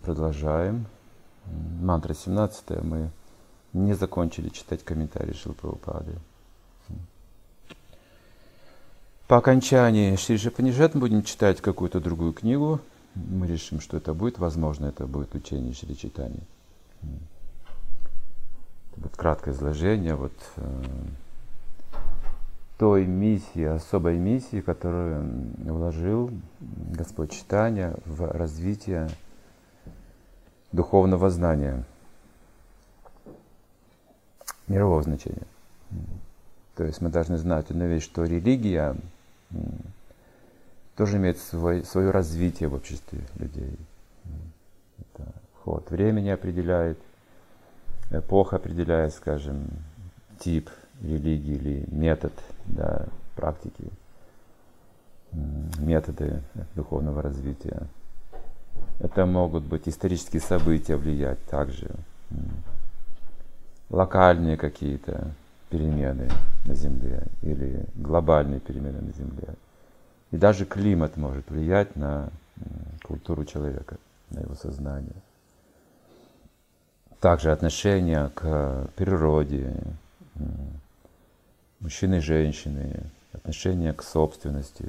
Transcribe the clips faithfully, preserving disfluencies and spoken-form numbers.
продолжаем. Мантра семнадцатая. Мы не закончили читать комментарии Шрилы Прабхупады. По окончании Шри Ишупанишад мы будем читать какую-то другую книгу. Мы решим, что это будет. Возможно, это будет учение Шри Чайтаньи. Это будет краткое изложение вот, э, той миссии, особой миссии, которую вложил Господь Чайтанья в развитие духовного знания, мирового значения. То есть мы должны знать одну вещь, что религия тоже имеет свой, свое развитие в обществе людей. Это ход времени определяет, эпоха определяет, скажем, тип религии или метод, да, практики, методы духовного развития. Это могут быть исторические события влиять также, локальные какие-то перемены на Земле или глобальные перемены на Земле. И даже климат может влиять на культуру человека, на его сознание. Также отношение к природе, мужчины и женщины, отношение к собственности,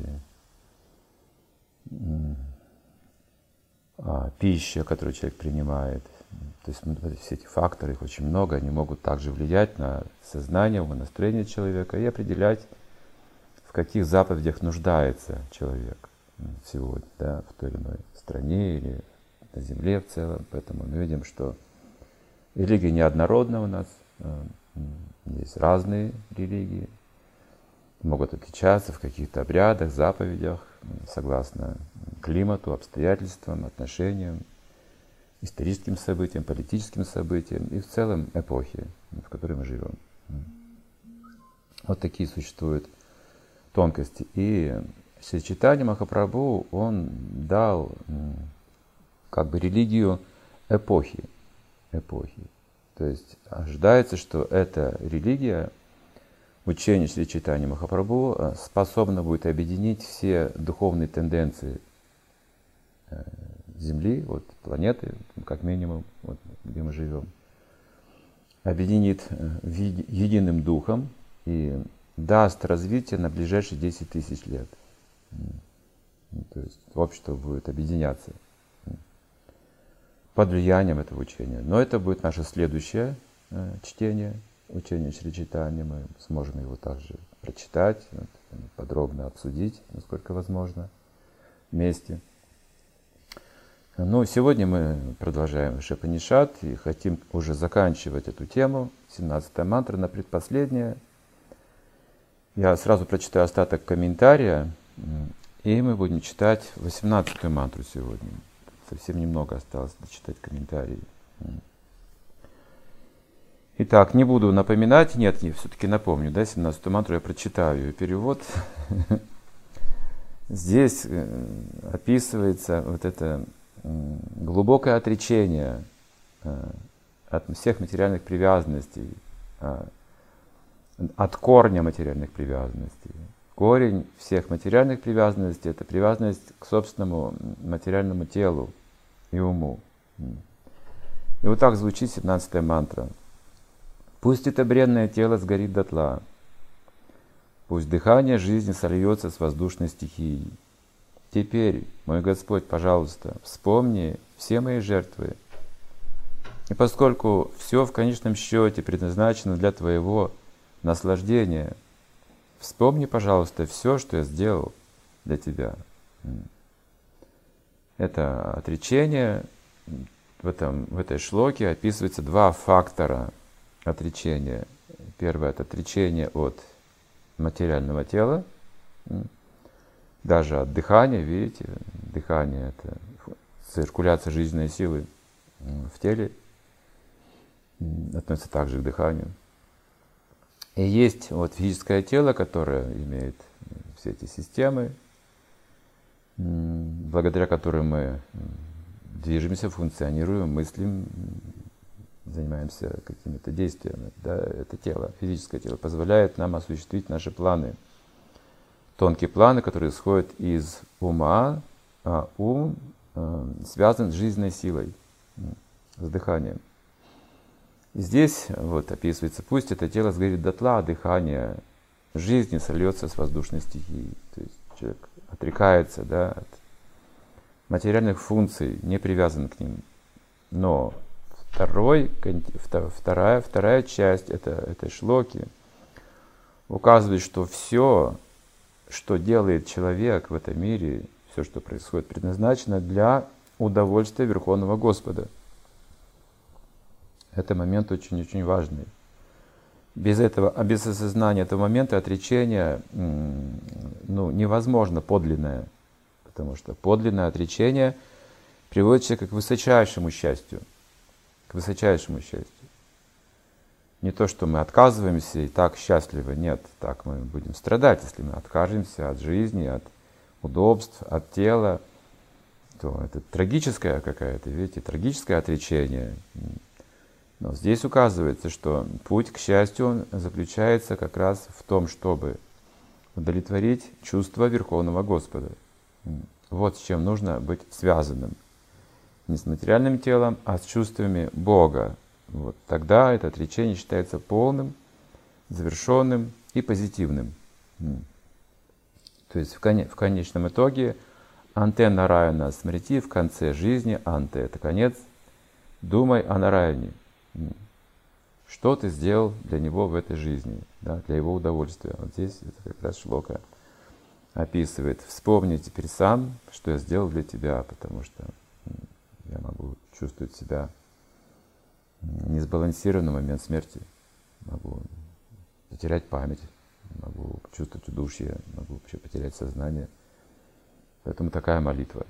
пища, которую человек принимает. То есть все эти факторы, их очень много, они могут также влиять на сознание, умонастроение человека и определять, в каких заповедях нуждается человек сегодня, да, в той или иной стране или на Земле в целом. Поэтому мы видим, что религия неоднородна у нас, есть разные религии, могут отличаться в каких-то обрядах, заповедях, согласно климату, обстоятельствам, отношениям, историческим событиям, политическим событиям и в целом эпохе, в которой мы живем. Вот такие существуют тонкости. И Шри Чайтанья Махапрабху, он дал как бы религию эпохи. эпохи. То есть ожидается, что эта религия, учение Шри Чайтаньи Махапрабху, способна будет объединить все духовные тенденции Земли, вот, планеты, как минимум, вот, где мы живем, объединит единым духом и даст развитие на ближайшие десять тысяч лет. То есть общество будет объединяться под влиянием этого учения. Но это будет наше следующее чтение, учение Шри Чайтаньи. Мы сможем его также прочитать, подробно обсудить, насколько возможно, вместе. Ну, сегодня мы продолжаем Ишупанишад и хотим уже заканчивать эту тему. семнадцатая мантра на предпоследняя. Я сразу прочитаю остаток комментария, и мы будем читать восемнадцатую мантру сегодня. Совсем немного осталось дочитать комментарии. Итак, не буду напоминать, нет, я все-таки напомню, да, семнадцатую мантру я прочитаю ее перевод. Здесь описывается вот это глубокое отречение от всех материальных привязанностей, от корня материальных привязанностей. Корень всех материальных привязанностей — это привязанность к собственному материальному телу и уму. И вот так звучит семнадцатая мантра. Пусть это бренное тело сгорит дотла, пусть дыхание жизни сольется с воздушной стихией. Теперь, мой Господь, пожалуйста, вспомни все мои жертвы. И поскольку все в конечном счете предназначено для Твоего наслаждения, вспомни, пожалуйста, все, что я сделал для Тебя. Это отречение. В, этом, в этой шлоке описывается два фактора отречения. Первое — это отречение от материального тела, даже от дыхания, видите, дыхание — это циркуляция жизненной силы в теле, относится также к дыханию. И есть вот физическое тело, которое имеет все эти системы, благодаря которым мы движемся, функционируем, мыслим, занимаемся какими-то действиями. Да, это тело, физическое тело, позволяет нам осуществить наши планы. Тонкие планы, которые исходят из ума, а ум э, связан с жизненной силой. с дыханием. И здесь вот описывается, пусть это тело сгорит дотла, дыхание жизни сольется с воздушной стихией. То есть человек отрекается, да, от материальных функций, не привязан к ним. Но второй, вторая, вторая часть это, этой шлоки указывает, что все, что делает человек в этом мире, все, что происходит, предназначено для удовольствия Верховного Господа. Это момент очень-очень важный. Без этого, а без осознания этого момента отречения ну, невозможно подлинное. Потому что подлинное отречение приводит человека к высочайшему счастью. К высочайшему счастью. Не то, что мы отказываемся и так счастливы. Нет, так мы будем страдать, если мы откажемся от жизни, от удобств, от тела. То это трагическое какое-то, видите, трагическое отречение. Но здесь указывается, что путь к счастью заключается как раз в том, чтобы удовлетворить чувство Верховного Господа. Вот с чем нужно быть связанным. Не с материальным телом, а с чувствами Бога. Вот. Тогда это отречение считается полным, завершенным и позитивным. То есть в, коне, в конечном итоге анте нараяна смрити, в конце жизни анте — это конец, думай о нараяне. Что ты сделал для него в этой жизни, да, для его удовольствия. Вот здесь это как раз шлока описывает. Вспомни теперь сам, что я сделал для тебя, потому что я могу чувствовать себя несбалансированным в момент смерти. Могу потерять память, могу чувствовать удушье, могу вообще потерять сознание. Поэтому такая молитва.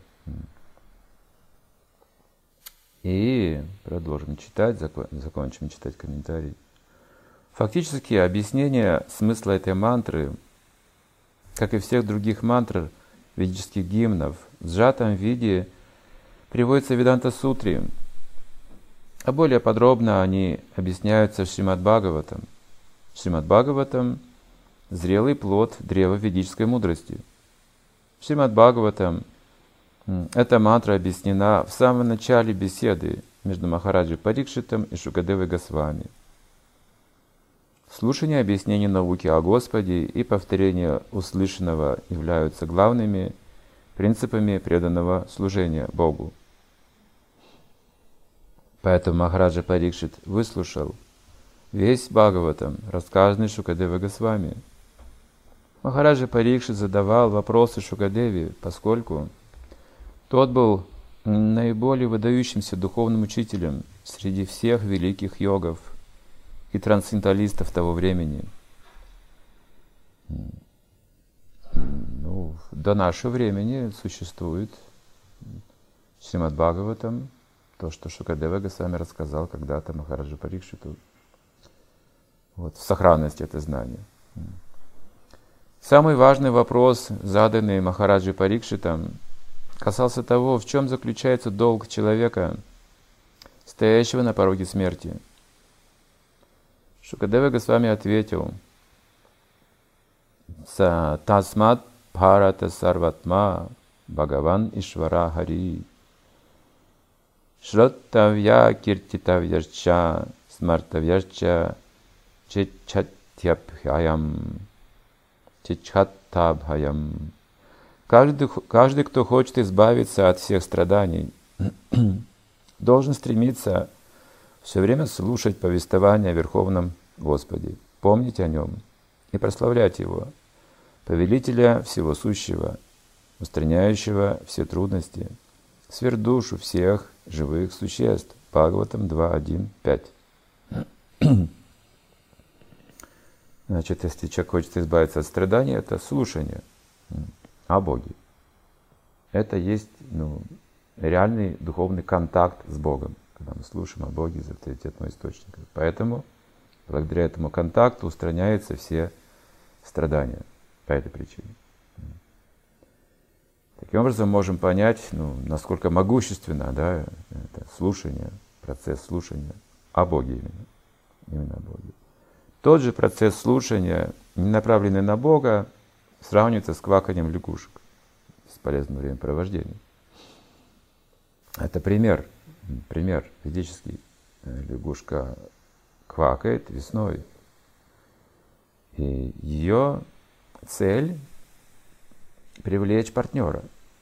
И продолжим читать, закончим читать комментарий. Фактически объяснение смысла этой мантры, как и всех других мантр ведических гимнов, в сжатом виде приводится в Веданта-сутре, а более подробно они объясняются в Шримад-Бхагаватам. Шримад-Бхагаватам – зрелый плод древа ведической мудрости. В Шримад-Бхагаватам эта мантра объяснена в самом начале беседы между Махараджей Парикшитом и Шукадевой Госвами. Слушание объяснений науки о Господе и повторение услышанного являются главными принципами преданного служения Богу. Поэтому Махараджа Парикшит выслушал весь Бхагаватам, рассказанный Шукадевой Госвами. Махараджа Парикшит задавал вопросы Шукадеве, поскольку тот был наиболее выдающимся духовным учителем среди всех великих йогов и трансценденталистов того времени. Ну, до нашего времени существует Шримад-Бхагаватам, то, что Шукадева Госвами рассказал когда-то Махараджа Парикшиту. Вот, в сохранности это знание. Самый важный вопрос, заданный Махараджей Парикшитом, касался того, в чем заключается долг человека, стоящего на пороге смерти. Шукадева Госвами ответил: «Са тасмат бхарата сарватма Бхагаван Ишвара Хари Шраттавья киртитавьяча смартавьяча чечхатьябхаям чечхаттабхаям». Каждый, каждый, кто хочет избавиться от всех страданий, должен стремиться все время слушать повествование о Верховном Господе, помнить о Нем и прославлять Его, Повелителя Всего Сущего, устраняющего все трудности, сверхдушу всех живых существ. Бхагаватам два, один, пять. Значит, если человек хочет избавиться от страданий, это слушание о Боге. Это есть ну, реальный духовный контакт с Богом, когда мы слушаем о Боге из авторитетного источника. Поэтому, благодаря этому контакту устраняются все страдания по этой причине. Таким образом, можем понять, ну, насколько могущественно да, это слушание, процесс слушания о Боге именно. Именно о Боге. Тот же процесс слушания, не направленный на Бога, сравнивается с кваканием лягушек, бесполезного времяпровождения. Это пример Пример ведический. Лягушка квакает весной. И ее цель — привлечь партнера.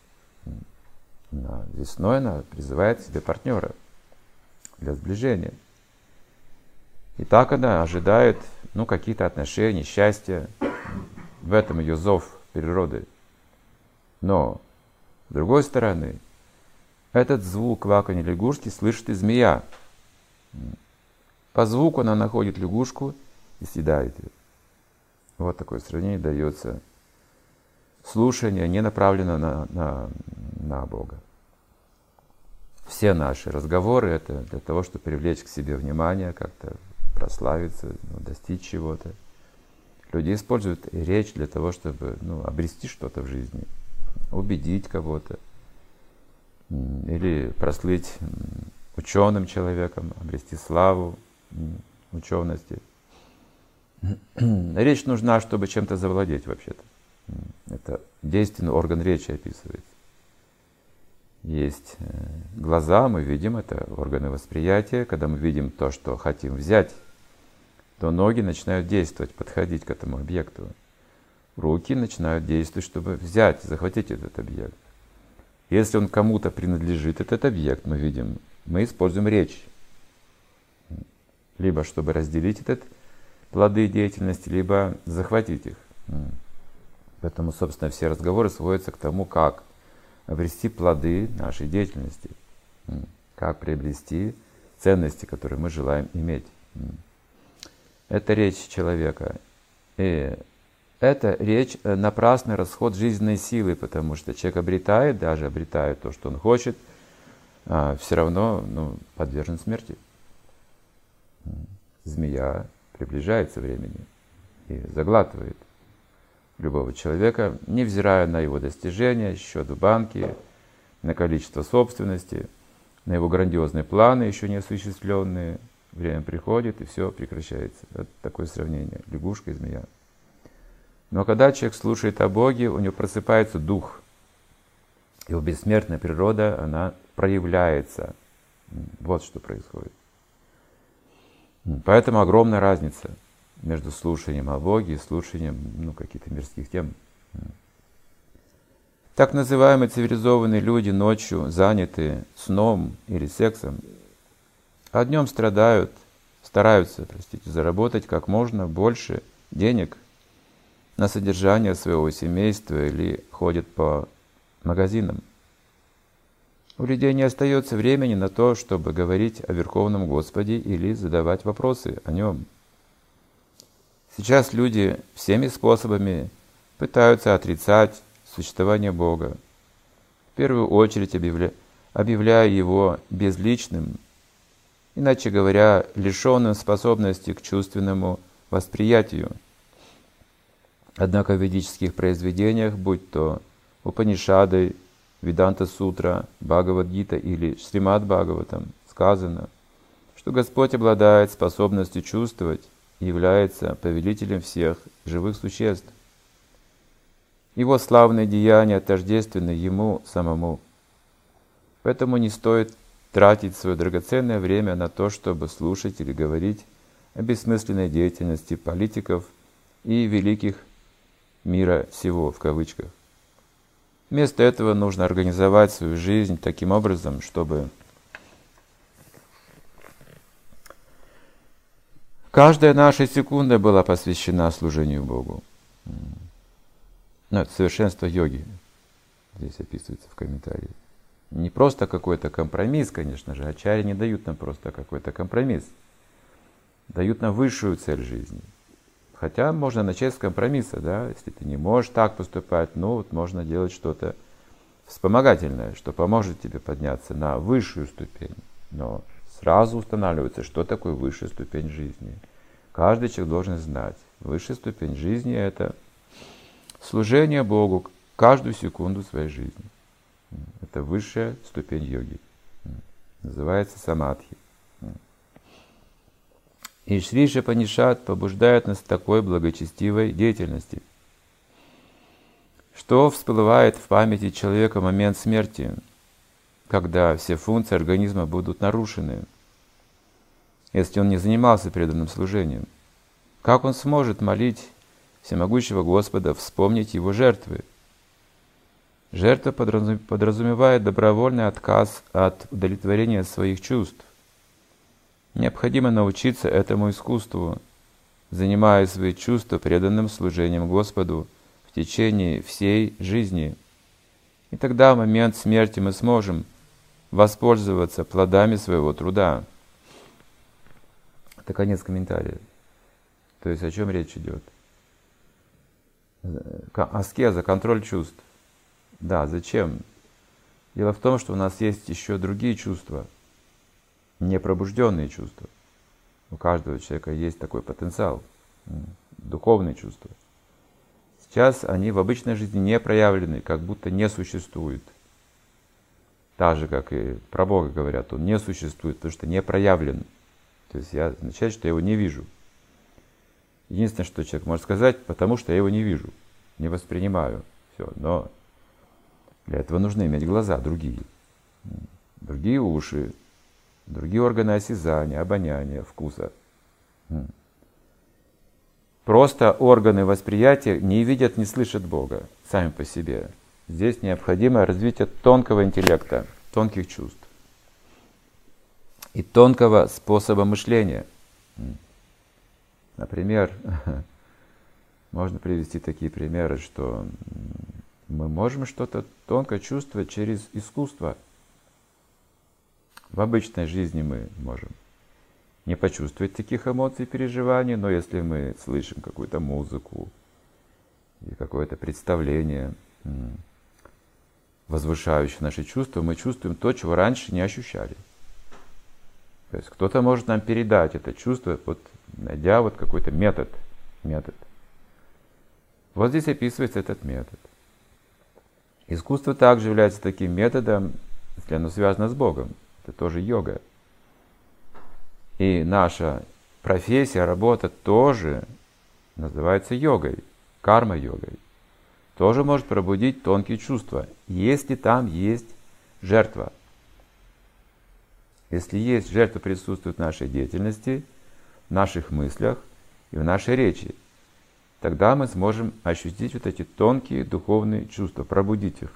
Весной она призывает к себе партнера для сближения. И так она ожидает ну, каких-то отношений, счастья. В этом ее зов природы. Но, с другой стороны, этот звук кваканья лягушки слышит и змея. По звуку она находит лягушку и съедает ее. Вот такое сравнение дается. Слушание не направлено на, на, на Бога. Все наши разговоры — это для того, чтобы привлечь к себе внимание, как-то прославиться, ну, достичь чего-то. Люди используют речь для того, чтобы ну, обрести что-то в жизни, убедить кого-то, или прослыть ученым человеком, обрести славу учености. Речь нужна, чтобы чем-то завладеть вообще-то. Это действенный орган речи описывается. Есть глаза, мы видим, это органы восприятия. Когда мы видим то, что хотим взять, то ноги начинают действовать, подходить к этому объекту. Руки начинают действовать, чтобы взять, захватить этот объект. Если он кому-то принадлежит, этот объект, мы видим, мы используем речь. Либо чтобы разделить этот плоды деятельности, либо захватить их. Поэтому, собственно, все разговоры сводятся к тому, как обрести плоды нашей деятельности, как приобрести ценности, которые мы желаем иметь. Это речь человека. И это речь — напрасный расход жизненной силы, потому что человек обретает, даже обретает то, что он хочет, а все равно ну, подвержен смерти. Змея приближается времени и заглатывает любого человека, невзирая на его достижения, счет в банке, на количество собственности, на его грандиозные планы, еще не осуществленные. Время приходит, и все прекращается. Это такое сравнение. Лягушка и змея. Но когда человек слушает о Боге, у него просыпается дух. Его бессмертная природа, она проявляется. Вот что происходит. Поэтому огромная разница между слушанием о Боге и слушанием ну, каких-то мирских тем. Так называемые цивилизованные люди ночью заняты сном или сексом, а днем страдают, стараются, простите, заработать как можно больше денег на содержание своего семейства или ходят по магазинам. У людей не остается времени на то, чтобы говорить о Верховном Господе или задавать вопросы о Нем. Сейчас люди всеми способами пытаются отрицать существование Бога, в первую очередь объявля... объявляя Его безличным, иначе говоря, лишенным способности к чувственному восприятию. Однако в ведических произведениях, будь то Упанишады, Веданта-сутра, Бхагавад-гита или Шримад-Бхагаватам, сказано, что Господь обладает способностью чувствовать и является повелителем всех живых существ. Его славные деяния тождественны Ему самому. Поэтому не стоит тратить свое драгоценное время на то, чтобы слушать или говорить о бессмысленной деятельности политиков и великих мира сего, в кавычках. Вместо этого нужно организовать свою жизнь таким образом, чтобы каждая наша секунда была посвящена служению Богу. Ну, это совершенство йоги здесь описывается в комментарии. Не просто какой-то компромисс, конечно же, ачарьи не дают нам просто какой-то компромисс. Дают нам высшую цель жизни. Хотя можно начать с компромисса, да, если ты не можешь так поступать, ну вот можно делать что-то вспомогательное, что поможет тебе подняться на высшую ступень. Но сразу устанавливается, что такое высшая ступень жизни. Каждый человек должен знать. Высшая ступень жизни — это служение Богу каждую секунду своей жизни. Это высшая ступень йоги. Называется самадхи. И Шри Упанишад побуждает нас к такой благочестивой деятельности, что всплывает в памяти человека момент смерти. когда все функции организма будут нарушены, если он не занимался преданным служением? Как он сможет молить всемогущего Господа вспомнить его жертвы? Жертва подразумевает добровольный отказ от удовлетворения своих чувств. Необходимо научиться этому искусству, занимая свои чувства преданным служением Господу в течение всей жизни. И тогда в момент смерти мы сможем воспользоваться плодами своего труда. Это конец комментария. То есть о чем речь идет? Аскеза, контроль чувств. Да, зачем? Дело в том, что у нас есть еще другие чувства, непробужденные чувства. У каждого человека есть такой потенциал, духовные чувства. Сейчас они в обычной жизни не проявлены, как будто не существуют. Так же, как и про Бога говорят, Он не существует, потому что не проявлен. То есть я означает, что я его не вижу. Единственное, что человек может сказать, потому что я его не вижу, не воспринимаю. Все. Но для этого нужно иметь глаза другие, другие уши, другие органы осязания, обоняния, вкуса. Просто органы восприятия не видят, не слышат Бога сами по себе. Здесь необходимо развитие тонкого интеллекта, тонких чувств и тонкого способа мышления. Например, можно привести такие примеры, что мы можем что-то тонко чувствовать через искусство. В обычной жизни мы можем не почувствовать таких эмоций и переживаний, но если мы слышим какую-то музыку или какое-то представление, возвышающее наши чувства, мы чувствуем то, чего раньше не ощущали. То есть кто-то может нам передать это чувство, вот, найдя вот какой-то метод, метод. Вот здесь описывается этот метод. Искусство также является таким методом, если оно связано с Богом. Это тоже йога. И наша профессия, работа тоже называется йогой, карма-йогой. Тоже может пробудить тонкие чувства, если там есть жертва. Если есть жертва, присутствует в нашей деятельности, в наших мыслях и в нашей речи, тогда мы сможем ощутить вот эти тонкие духовные чувства, пробудить их.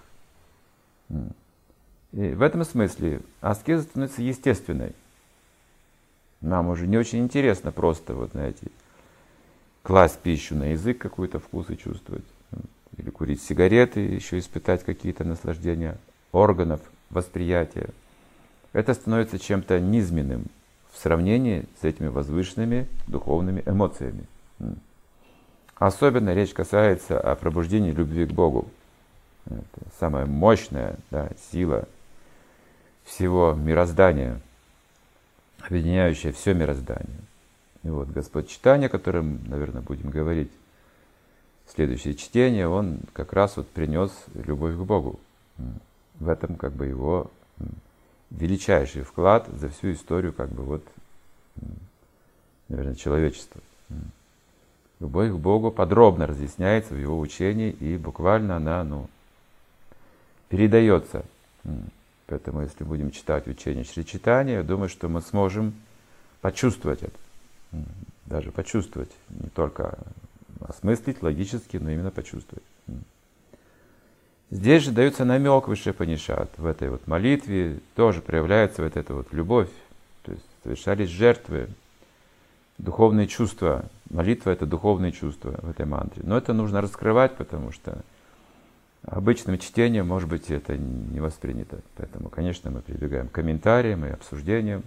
И в этом смысле аскеза становится естественной. Нам уже не очень интересно просто, вот знаете, класть пищу на язык, какой-то вкус и чувствовать. Или курить сигареты, еще испытать какие-то наслаждения органов восприятия. Это становится чем-то низменным в сравнении с этими возвышенными духовными эмоциями. Особенно речь касается о пробуждении любви к Богу. Это самая мощная, да, сила всего мироздания, объединяющая все мироздание. И вот Господь Чайтанья, о котором, наверное, будем говорить в следующее чтение, он как раз вот принес любовь к Богу. В этом как бы его величайший вклад за всю историю, как бы вот, наверное, человечества. Любовь к Богу подробно разъясняется в его учении, и буквально она, ну, передается. Поэтому, если будем читать учение Шри Чайтаньи, я думаю, что мы сможем почувствовать это. Даже почувствовать, не только осмыслить логически, но именно почувствовать. Здесь же дается намек в Упанишад, в этой вот молитве тоже проявляется вот эта вот любовь, то есть совершались жертвы, духовные чувства. Молитва — это духовные чувства в этой мантре. Но это нужно раскрывать, потому что обычным чтением, может быть, это не воспринято. Поэтому, конечно, мы прибегаем к комментариям и обсуждениям.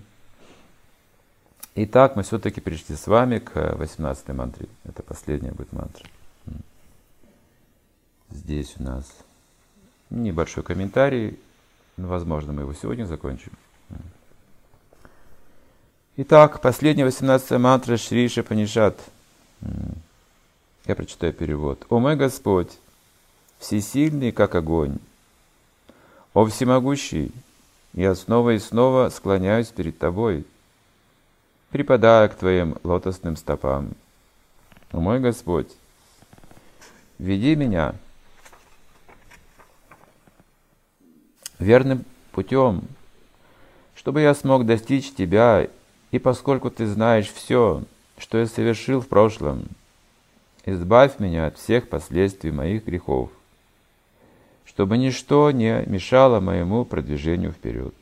Итак, мы все-таки пришли с вами к восемнадцатой мантре. Это последняя будет мантра. Здесь у нас небольшой комментарий. Возможно, мы его сегодня закончим. Итак, последняя восемнадцатая мантра Шри Упанишад. Я прочитаю перевод. «О мой Господь, всесильный, как огонь, о всемогущий, я снова и снова склоняюсь перед Тобой, припадая к Твоим лотосным стопам. О мой Господь, веди меня верным путем, чтобы я смог достичь Тебя, и поскольку Ты знаешь все, что я совершил в прошлом, избавь меня от всех последствий моих грехов, чтобы ничто не мешало моему продвижению вперед.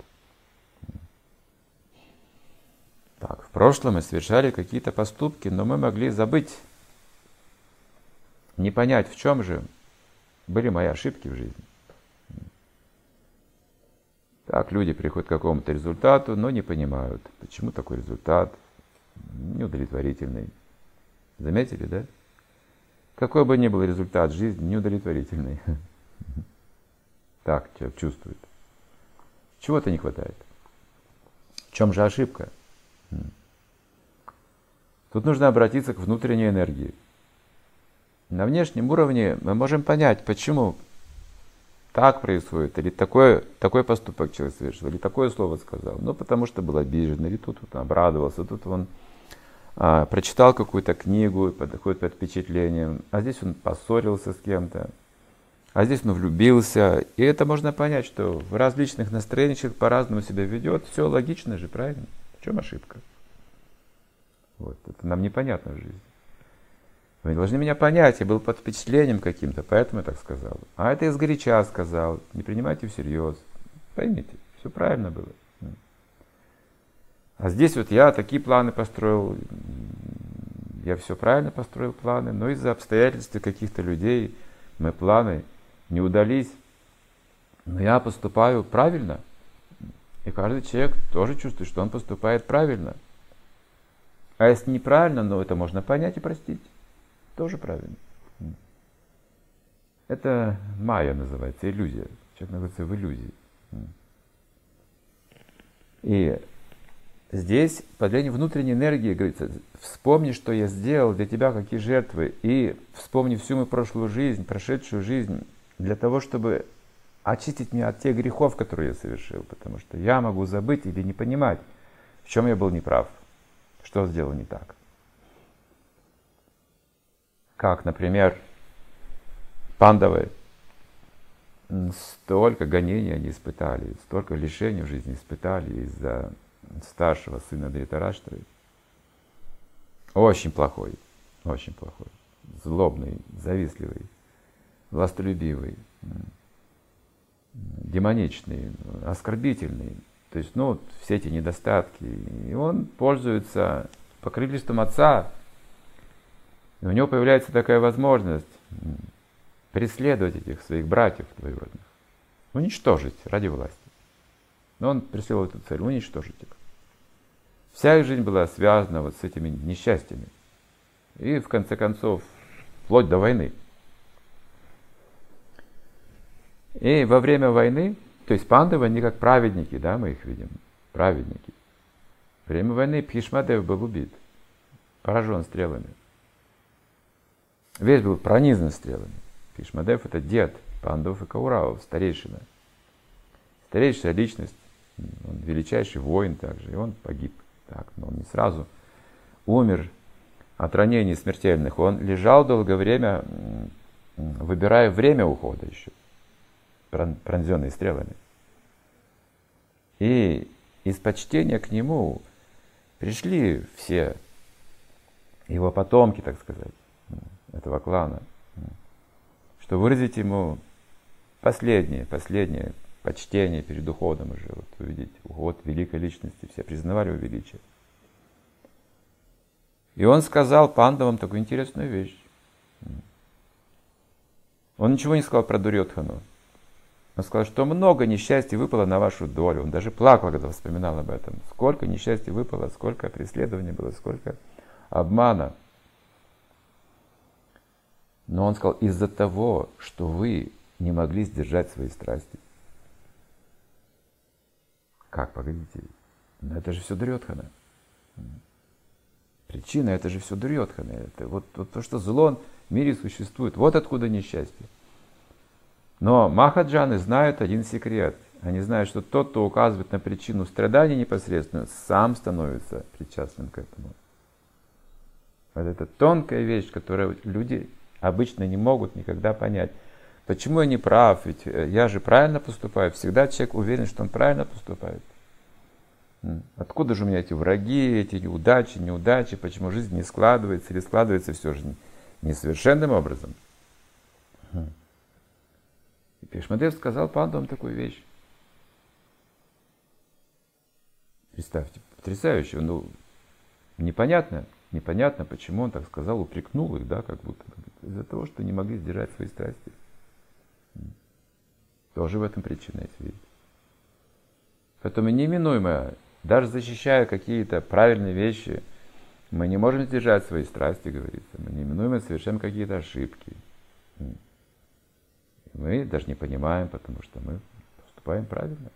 Так, в прошлом мы совершали какие-то поступки, но мы могли забыть, не понять, в чем же были мои ошибки в жизни. Так, люди приходят к какому-то результату, но не понимают, почему такой результат неудовлетворительный. Заметили, да? Какой бы ни был результат жизни, неудовлетворительный. Так человек чувствует. Чего-то не хватает. В чем же ошибка? Тут нужно обратиться к внутренней энергии. На внешнем уровне мы можем понять, почему так происходит, или такой, такой поступок человек совершил, или такое слово сказал. Ну, потому что был обижен, или тут вот, обрадовался, тут он а, прочитал какую-то книгу, подходит под впечатлением, а здесь он поссорился с кем-то, а здесь он влюбился. И это можно понять, что в различных настроениях человек по-разному себя ведет. Все логично же, правильно? В чем ошибка? Вот, это нам непонятно в жизни. Вы должны меня понять, я был под впечатлением каким-то, поэтому я так сказал. А это я сгоряча сказал, не принимайте всерьез. Поймите, все правильно было. А здесь вот я такие планы построил, я все правильно построил планы, но из-за обстоятельств каких-то людей мои планы не удались. Но я поступаю правильно. И каждый человек тоже чувствует, что он поступает правильно. А если неправильно, ну это можно понять и простить. Тоже правильно. Это майя называется, иллюзия. Человек находится в иллюзии. И здесь подление внутренней энергии говорится: вспомни, что я сделал для тебя, какие жертвы, и вспомни всю мою прошлую жизнь, прошедшую жизнь, для того, чтобы очистить меня от тех грехов, которые я совершил. Потому что я могу забыть или не понимать, в чем я был неправ, что сделал не так. Как, например, пандавы, столько гонений они испытали, столько лишений в жизни испытали из-за старшего сына Дритараштры. Очень плохой, очень плохой, злобный, завистливый, властолюбивый, демоничный, оскорбительный. То есть, ну, все эти недостатки. И он пользуется покровительством отца. И у него появляется такая возможность преследовать этих своих братьев двоюродных, уничтожить ради власти. Но он преследовал эту цель, уничтожить их. Вся их жизнь была связана вот с этими несчастьями. И в конце концов, вплоть до войны. И во время войны, то есть пандавы, они как праведники, да, мы их видим, праведники. Во время войны Бхишмадев был убит, поражен стрелами. Весь был пронизан стрелами. Бхишмадев — это дед Пандав и Кауравов, старейшина. Старейшая личность, он величайший воин также, и он погиб. Так, но он не сразу умер от ранений смертельных. Он лежал долгое время, выбирая время ухода еще, пронзенный стрелами. И из почтения к нему пришли все его потомки, так сказать, этого клана, что выразить ему последнее, последнее почтение перед уходом уже. Вот увидеть уход великой личности, все признавали его величие. И он сказал пандавам такую интересную вещь. Он ничего не сказал про Дурьодхану. Он сказал, что много несчастья выпало на вашу долю. Он даже плакал, когда вспоминал об этом. Сколько несчастья выпало, сколько преследований было, сколько обмана. Но он сказал, из-за того, что вы не могли сдержать свои страсти. Как, погодите? Но это же все Дурьодхана. Причина, это же все Дурьодхана. Это вот, вот то, что зло в мире существует. Вот откуда несчастье. Но махаджаны знают один секрет. Они знают, что тот, кто указывает на причину страданий непосредственно, сам становится причастным к этому. Вот это тонкая вещь, которую люди обычно не могут никогда понять. Почему я не прав? Ведь я же правильно поступаю. Всегда человек уверен, что он правильно поступает. Откуда же у меня эти враги, эти неудачи, неудачи? Почему жизнь не складывается или складывается все же несовершенным образом? И Пишмадев сказал пандавам такую вещь. Представьте, потрясающе. Ну, непонятно, непонятно, почему он так сказал, упрекнул их, да, как будто из-за того, что не могли сдержать свои страсти. Тоже в этом причина, если видите. Поэтому неименуемо, даже защищая какие-то правильные вещи, мы не можем сдержать свои страсти, говорится. Мы неименуемо совершаем какие-то ошибки. Мы даже не понимаем, потому что мы поступаем правильно.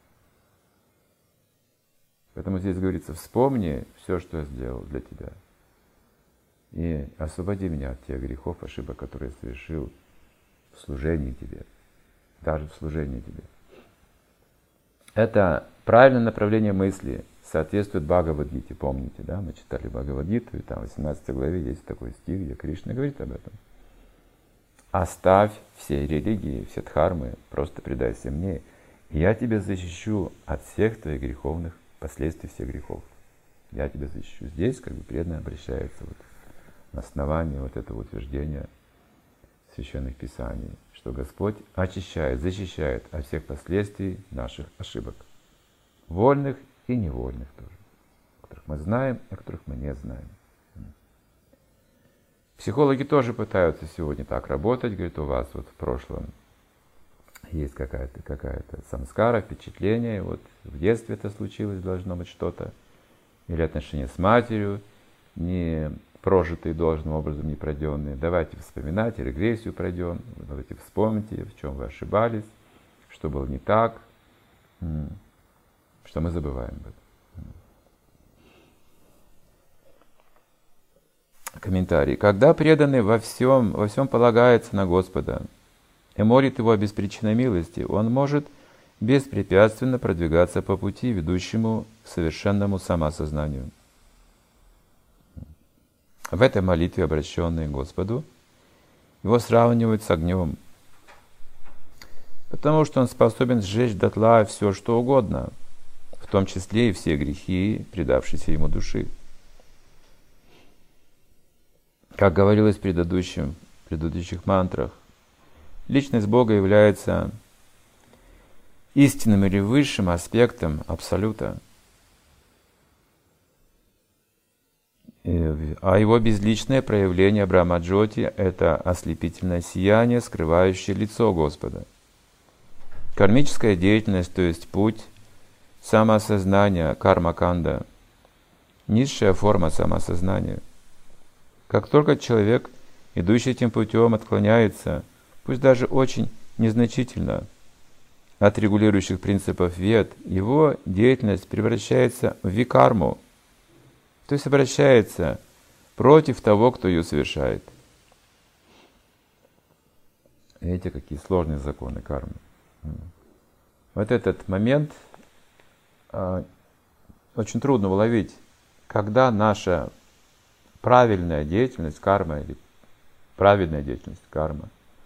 Поэтому здесь говорится, вспомни все, что я сделал для тебя. И освободи меня от тех грехов, ошибок, которые я совершил в служении тебе. Даже в служении тебе. Это правильное направление мысли, соответствует Бхагавад-гите. Помните, да? Мы читали Бхагавад-гиту, и там в восемнадцатой главе есть такой стих, где Кришна говорит об этом. Оставь все религии, все дхармы, просто предайся мне, и я тебя защищу от всех твоих греховных последствий, всех грехов. Я тебя защищу. Здесь как бы преданно обращается вот на основании вот этого утверждения Священных Писаний, что Господь очищает, защищает от всех последствий наших ошибок. Вольных и невольных тоже. Которых мы знаем, и которых мы не знаем. Психологи тоже пытаются сегодня так работать. Говорят, у вас вот в прошлом есть какая-то какая-то самскара, впечатление. Вот в детстве это случилось, должно быть что-то. Или отношения с матерью, не прожитые должным образом, не пройденные. Давайте вспоминать, регрессию пройдем. Давайте вспомните, в чем вы ошибались, что было не так, что мы забываем об этом. Комментарий. Когда преданный во всем, во всем полагается на Господа и молит Его без причины милости, он может беспрепятственно продвигаться по пути, ведущему к совершенному самосознанию. В этой молитве, обращенной к Господу, его сравнивают с огнем, потому что он способен сжечь дотла все, что угодно, в том числе и все грехи, предавшиеся ему души. Как говорилось в предыдущем, в предыдущих мантрах, личность Бога является истинным или высшим аспектом Абсолюта, а его безличное проявление Брахма-джоти – это ослепительное сияние, скрывающее лицо Господа. Кармическая деятельность, то есть путь самоосознания, карма-канда, низшая форма самоосознания. Как только человек, идущий этим путем, отклоняется, пусть даже очень незначительно, от регулирующих принципов вед, его деятельность превращается в викарму, то есть обращается против того, кто ее совершает. Видите, какие сложные законы кармы. Вот этот момент э, очень трудно уловить, когда наша правильная деятельность, карма, или праведная деятельность, карма,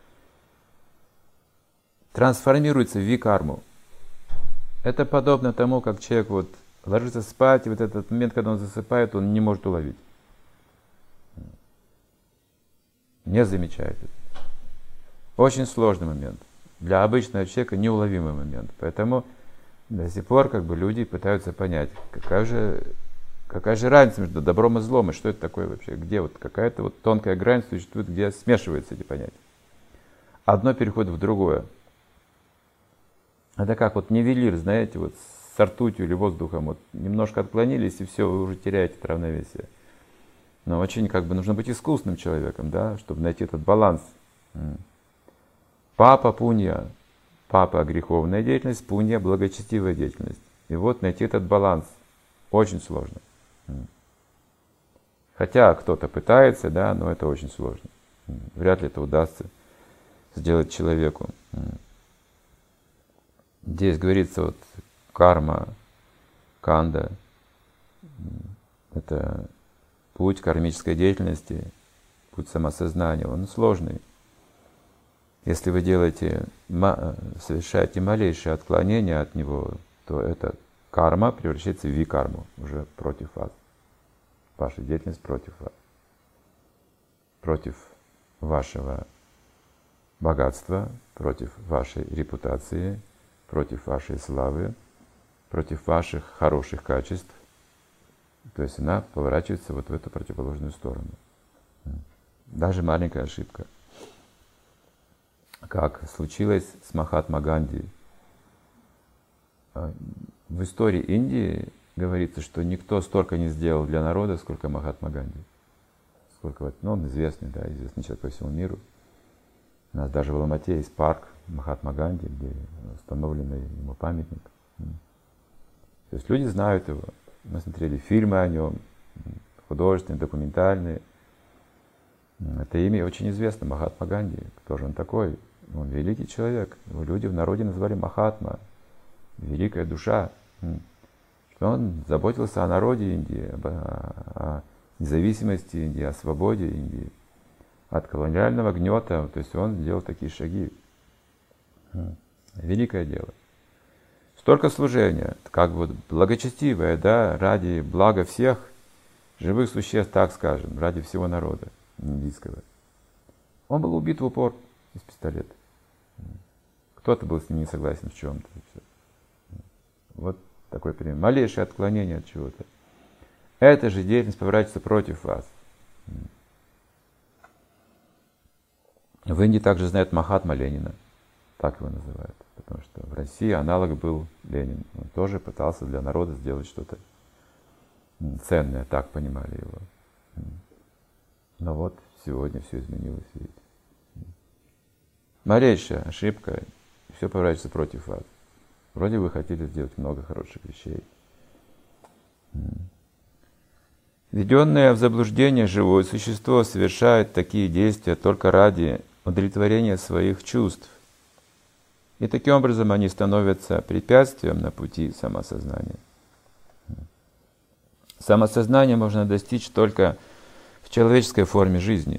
трансформируется в викарму. Это подобно тому, как человек вот ложится спать, и вот этот момент, когда он засыпает, он не может уловить. Не замечает это. Очень сложный момент. Для обычного человека неуловимый момент. Поэтому до сих пор как бы люди пытаются понять, какая же, какая же разница между добром и злом, и что это такое вообще, где вот какая-то вот тонкая грань существует, где смешиваются эти понятия. Одно переходит в другое. Это как вот нивелир, знаете, вот с ртутью или воздухом, вот немножко отклонились, и все, вы уже теряете это равновесие. Но очень как бы нужно быть искусным человеком, да, чтобы найти этот баланс. Папа пунья, папа греховная деятельность, пунья благочестивая деятельность. И вот найти этот баланс очень сложно. Хотя кто-то пытается, да, но это очень сложно. Вряд ли это удастся сделать человеку. Здесь говорится вот карма, канда, это путь кармической деятельности, путь самосознания, он сложный. Если вы делаете, совершаете малейшее отклонение от него, то эта карма превращается в викарму, уже против вас. Ваша деятельность против вас. Против вашего богатства, против вашей репутации, против вашей славы, против ваших хороших качеств. То есть она поворачивается вот в эту противоположную сторону. Даже маленькая ошибка, как случилось с Махатма Ганди. В истории Индии говорится, что никто столько не сделал для народа, сколько Махатма Ганди. Сколько вот, ну, он известный, да, известный человек по всему миру. У нас даже в Алмате есть парк Махатма Ганди, где установленный ему памятник. То есть люди знают его. Мы смотрели фильмы о нем, художественные, документальные. Это имя очень известно, Махатма Ганди. Кто же он такой? Он великий человек. Его люди в народе назвали Махатма. Великая душа. Он заботился о народе Индии, об, о независимости Индии, о свободе Индии, от колониального гнета. То есть он сделал такие шаги. Великое дело. Столько служения, как бы благочестивое, да, ради блага всех живых существ, так скажем, ради всего народа индийского. Он был убит в упор из пистолета. Кто-то был с ним не согласен в чем-то. Вот такой пример. Малейшее отклонение от чего-то. Эта же деятельность поворачивается против вас. В Индии также знают Махатма Ленина. Так его называют. Потому что в России аналог был Ленин. Он тоже пытался для народа сделать что-то ценное. Так понимали его. Но вот сегодня все изменилось. Видите. Малейшая ошибка, все поворачивается против вас. Вроде вы хотели сделать много хороших вещей. Введенное в заблуждение живое существо совершает такие действия только ради удовлетворения своих чувств. И таким образом они становятся препятствием на пути самосознания. Самосознание можно достичь только в человеческой форме жизни.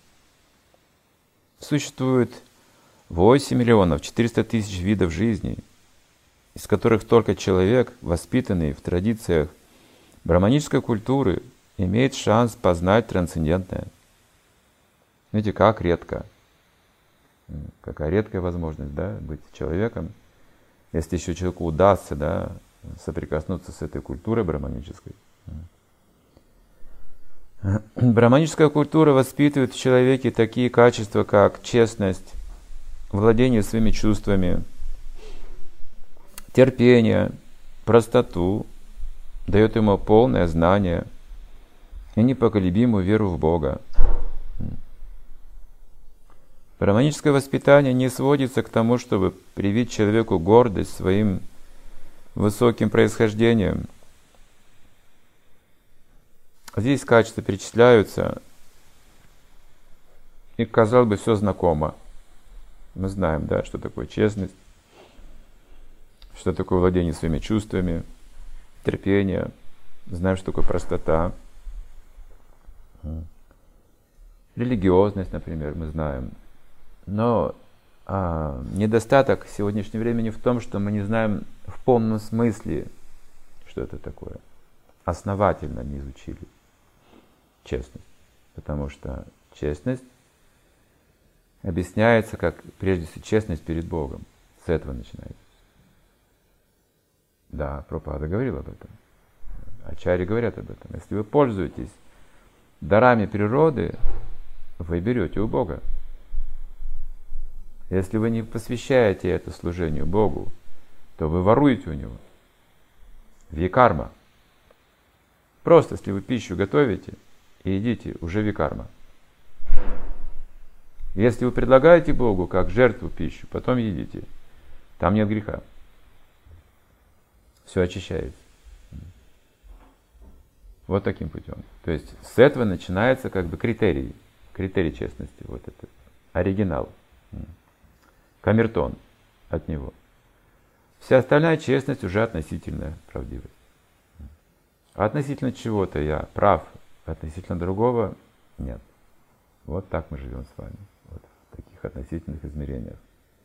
Существует восемь миллионов четыреста тысяч видов жизни, из которых только человек, воспитанный в традициях брахманической культуры, имеет шанс познать трансцендентное. Видите, как редко. Какая редкая возможность, да, быть человеком. Если еще человеку удастся, да, соприкоснуться с этой культурой брахманической. Брахманическая культура воспитывает в человеке такие качества, как честность, владение своими чувствами, терпение, простоту, дает ему полное знание и непоколебимую веру в Бога. Брахманическое воспитание не сводится к тому, чтобы привить человеку гордость своим высоким происхождением. Здесь качества перечисляются, и, казалось бы, все знакомо. Мы знаем, да, что такое честность, что такое владение своими чувствами, терпение, знаем, что такое простота. Религиозность, например, мы знаем. Но а, недостаток сегодняшнего времени в том, что мы не знаем в полном смысле, что это такое. Основательно не изучили честность. Потому что честность объясняется как, прежде всего, честность перед Богом. С этого начинается. Да, Прабхупада говорил об этом. Ачарьи говорят об этом. Если вы пользуетесь дарами природы, вы берете у Бога. Если вы не посвящаете это служению Богу, то вы воруете у Него. Викарма. Просто, если вы пищу готовите и едите, уже викарма. Если вы предлагаете Богу как жертву пищу, потом едите, там нет греха. Все очищается. Вот таким путем. То есть с этого начинается как бы критерий. Критерий честности. Вот этот оригинал. Камертон от него. Вся остальная честность уже относительная правдивость. А относительно чего-то я прав, относительно другого нет. Вот так мы живем с вами. Вот в таких этих относительных измерениях.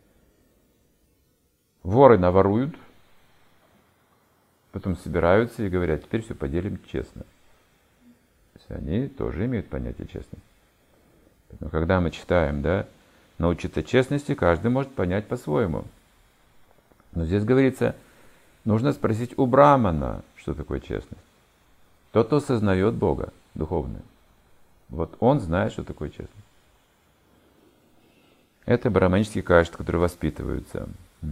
Воры наворуют, потом собираются и говорят, теперь все поделим честно. То есть они тоже имеют понятие честности. Но когда мы читаем, да, научиться честности, каждый может понять по-своему. Но здесь говорится, нужно спросить у брамана, что такое честность. Тот, кто сознает Бога духовное. Вот он знает, что такое честность. Это браманические качества, которые воспитываются.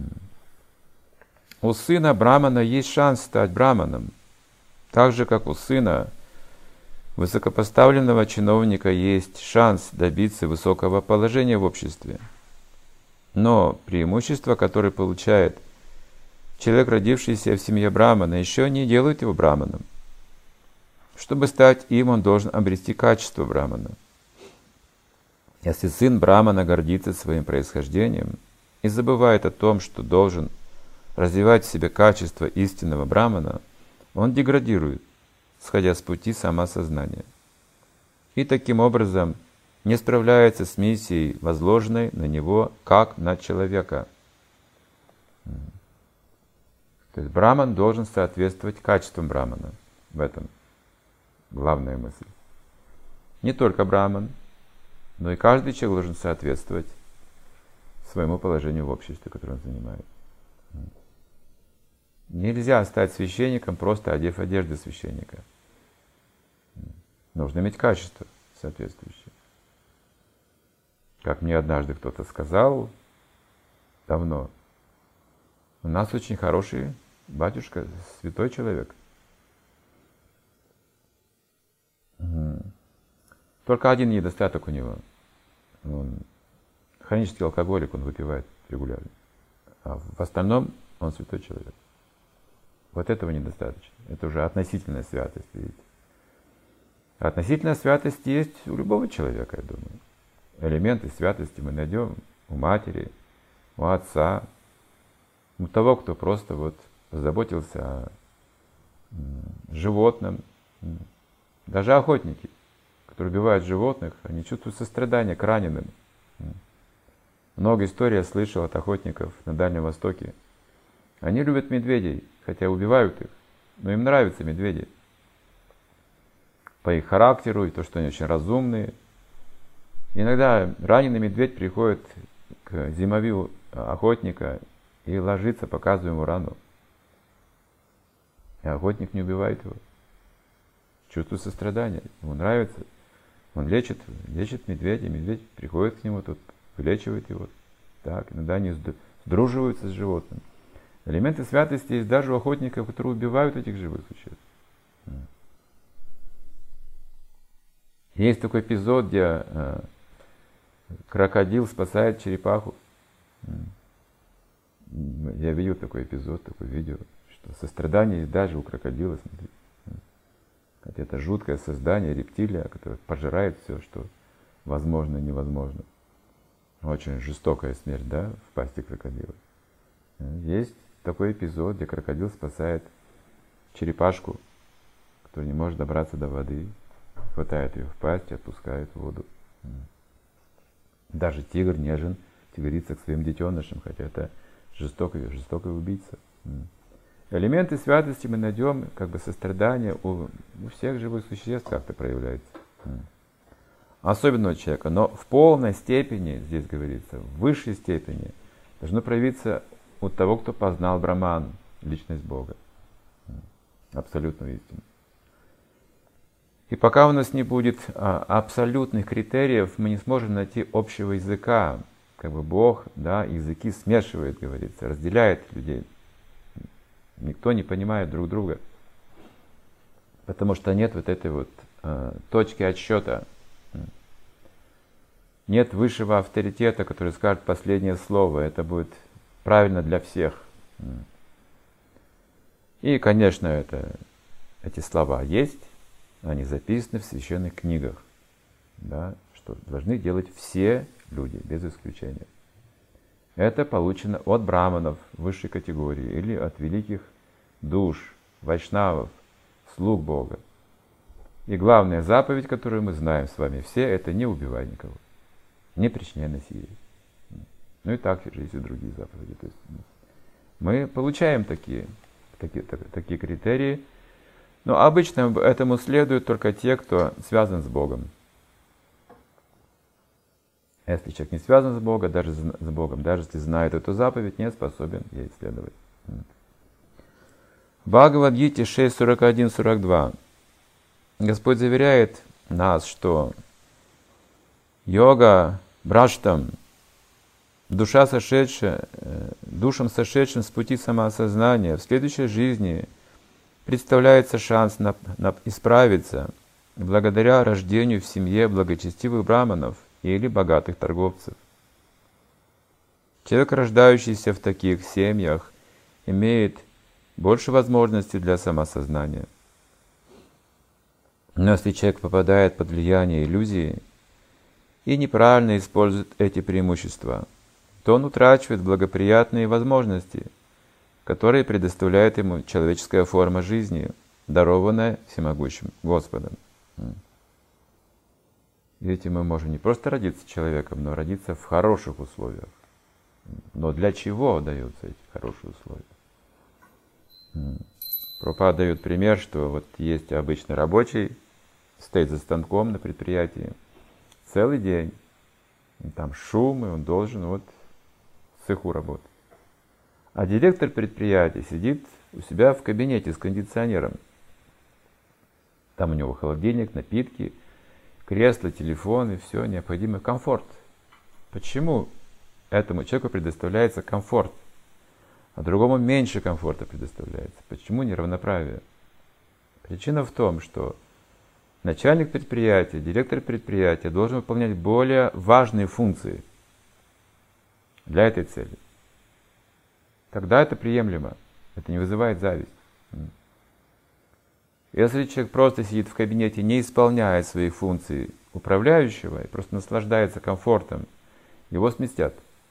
У сына брамана есть шанс стать браманом, так же, как у сына высокопоставленного чиновника есть шанс добиться высокого положения в обществе. Но преимущество, которое получает человек, родившийся в семье брамана, еще не делает его браманом. Чтобы стать им, он должен обрести качество брамана. Если сын брамана гордится своим происхождением и забывает о том, что должен развивать в себе качество истинного брамана, он деградирует, сходя с пути самосознания. И таким образом не справляется с миссией, возложенной на него как на человека. То есть браман должен соответствовать качествам брамана. В этом главная мысль. Не только браман, но и каждый человек должен соответствовать своему положению в обществе, которое он занимает. Нельзя стать священником, просто одев одежды священника. Нужно иметь качество соответствующее. Как мне однажды кто-то сказал, давно, у нас очень хороший батюшка, святой человек. Только один недостаток у него. Он хронический алкоголик, он выпивает регулярно. А в остальном он святой человек. Вот этого недостаточно. Это уже относительная святость, видите. Относительная святость есть у любого человека, я думаю. Элементы святости мы найдем у матери, у отца, у того, кто просто вот заботился о животном. Даже охотники, которые убивают животных, они чувствуют сострадание к раненым. Много историй я слышал от охотников на Дальнем Востоке. Они любят медведей, хотя убивают их, но им нравятся медведи. По их характеру и то, что они очень разумные. Иногда раненый медведь приходит к зимовью охотника и ложится, показывая ему рану. И охотник не убивает его. Чувствует сострадание, ему нравится. Он лечит, лечит медведя, медведь приходит к нему, тот вылечивает его. Так, иногда они сдруживаются с животным. Элементы святости есть даже у охотников, которые убивают этих живых существ. Есть такой эпизод, где э, крокодил спасает черепаху. Я видел такой эпизод, такое видео, что сострадание есть даже у крокодила, смотрите. Хотя это жуткое создание, рептилия, которое пожирает все, что возможно и невозможно. Очень жестокая смерть, да, в пасти крокодила. Есть такой эпизод, где крокодил спасает черепашку, которая не может добраться до воды, хватает ее в пасть и отпускает в воду. Даже тигр нежен, тигрица к своим детенышам, хотя это жестокий, жестокий убийца. Элементы святости мы найдем, как бы сострадание у, у всех живых существ как-то проявляется. Особенно у человека, но в полной степени, здесь говорится, в высшей степени, должно проявиться у того, кто познал Браман, личность Бога, абсолютную истину. И пока у нас не будет а, абсолютных критериев, мы не сможем найти общего языка. Как бы Бог, да, языки смешивает, говорится, разделяет людей. Никто не понимает друг друга, потому что нет вот этой вот э, точки отсчета. Нет высшего авторитета, который скажет последнее слово. Это будет правильно для всех. И, конечно, это, эти слова есть, они записаны в священных книгах, да, что должны делать все люди, без исключения. Это получено от браманов высшей категории или от великих душ, вайшнавов, слуг Бога. И главная заповедь, которую мы знаем с вами все, это не убивай никого, не причиняй насилия. Ну и так же есть и другие заповеди. То есть мы получаем такие, такие, так, такие критерии, но обычно этому следуют только те, кто связан с Богом. Если человек не связан с Богом, даже с Богом, даже если знает эту заповедь, не способен ей следовать. Бхагавад-гите шесть сорок один сорок два. Господь заверяет нас, что йога браштам, душа сошедшая, душам сошедшим с пути самоосознания в следующей жизни представляется шанс на, на исправиться благодаря рождению в семье благочестивых браманов или богатых торговцев. Человек, рождающийся в таких семьях, имеет больше возможностей для самосознания. Но если человек попадает под влияние иллюзии и неправильно использует эти преимущества, то он утрачивает благоприятные возможности, которые предоставляет ему человеческая форма жизни, дарованная всемогущим Господом. Видите, мы можем не просто родиться человеком, но родиться в хороших условиях. Но для чего даются эти хорошие условия? Прабхупада дает пример, что вот есть обычный рабочий, стоит за станком на предприятии целый день, и там шум, и он должен вот в цеху работать. А директор предприятия сидит у себя в кабинете с кондиционером. Там у него холодильник, напитки, кресло, телефон и все, необходимый комфорт. Почему этому человеку предоставляется комфорт, а другому меньше комфорта предоставляется? Почему неравноправие? Причина в том, что начальник предприятия, директор предприятия должен выполнять более важные функции для этой цели. Тогда это приемлемо, это не вызывает зависть. Если человек просто сидит в кабинете, не исполняет свои функции управляющего и просто наслаждается комфортом, его сместят.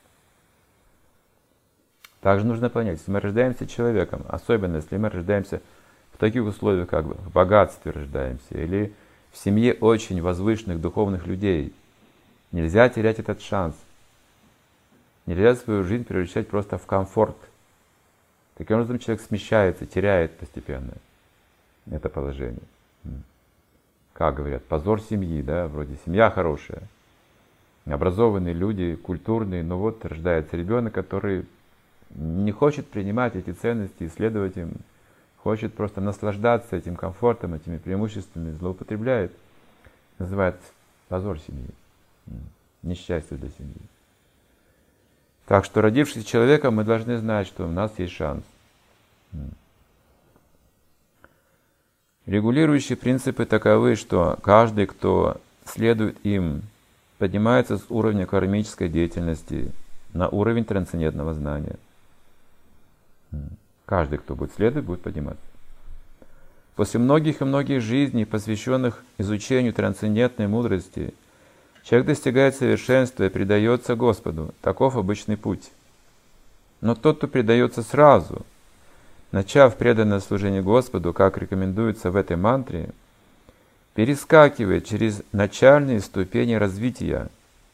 Также нужно понять, если мы рождаемся человеком, особенно если мы рождаемся в таких условиях, как в богатстве рождаемся, или в семье очень возвышенных духовных людей, нельзя терять этот шанс. Нельзя свою жизнь превращать просто в комфорт. Таким образом человек смещается, теряет постепенно это положение. Как говорят, позор семьи, да, вроде семья хорошая, образованные люди, культурные, но вот рождается ребенок, который не хочет принимать эти ценности, исследовать им, хочет просто наслаждаться этим комфортом, этими преимуществами, злоупотребляет. Называют позор семьи, несчастье для семьи. Так что, родившись человеком, мы должны знать, что у нас есть шанс. Регулирующие принципы таковы, что каждый, кто следует им, поднимается с уровня кармической деятельности на уровень трансцендентного знания. Каждый, кто будет следовать, будет подниматься. После многих и многих жизней, посвященных изучению трансцендентной мудрости, человек достигает совершенства и предается Господу. Таков обычный путь. Но тот, кто предается сразу, начав преданное служение Господу, как рекомендуется в этой мантре, перескакивает через начальные ступени развития.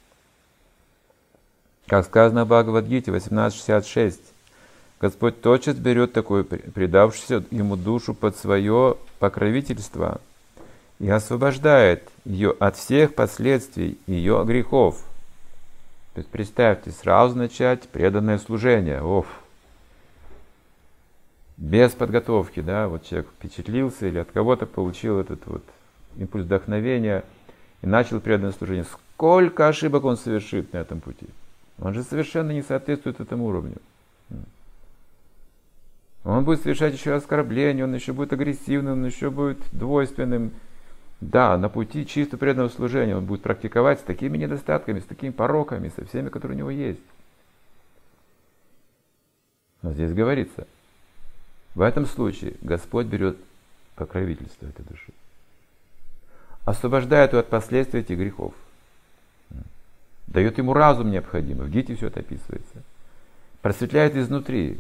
Как сказано в Бхагавад-гите восемнадцать шестьдесят шесть, Господь тотчас берет такую предавшуюся ему душу под свое покровительство и освобождает ее от всех последствий ее грехов. То есть представьте, сразу начать преданное служение. Оф. Без подготовки, да, вот человек впечатлился или от кого-то получил этот вот импульс вдохновения и начал преданное служение. Сколько ошибок он совершит на этом пути? Он же совершенно не соответствует этому уровню. Он будет совершать еще оскорбления, он еще будет агрессивным, он еще будет двойственным. Да, на пути чисто преданного служения он будет практиковать с такими недостатками, с такими пороками, со всеми, которые у него есть. Но здесь говорится, в этом случае Господь берет покровительство этой души, освобождает ее от последствий этих грехов, дает ему разум необходимый, в Гите все это описывается, просветляет изнутри.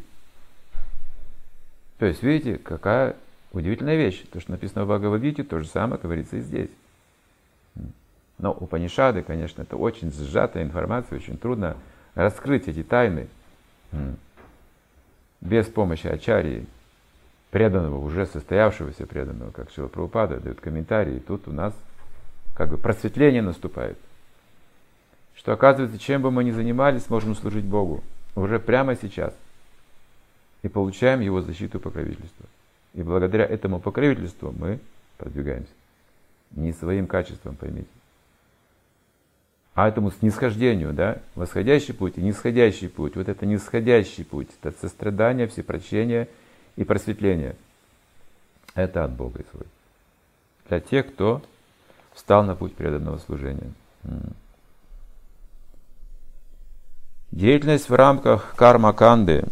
То есть, видите, какая удивительная вещь. То, что написано в Бхагавад-гите, то же самое говорится и здесь. Но Упанишады, конечно, это очень сжатая информация, очень трудно раскрыть эти тайны без помощи ачарьи, преданного, уже состоявшегося преданного, как Шрила Прабхупада дает комментарии, и тут у нас как бы просветление наступает. Что оказывается, чем бы мы ни занимались, можем служить Богу уже прямо сейчас. И получаем Его защиту и покровительство. И благодаря этому покровительству мы продвигаемся. Не своим качеством, поймите. А этому снисхождению, да, восходящий путь и нисходящий путь. Вот это нисходящий путь, это сострадание, всепрощение и просветление. Это от Бога исходит. Для тех, кто встал на путь преданного служения. Деятельность в рамках карма-канды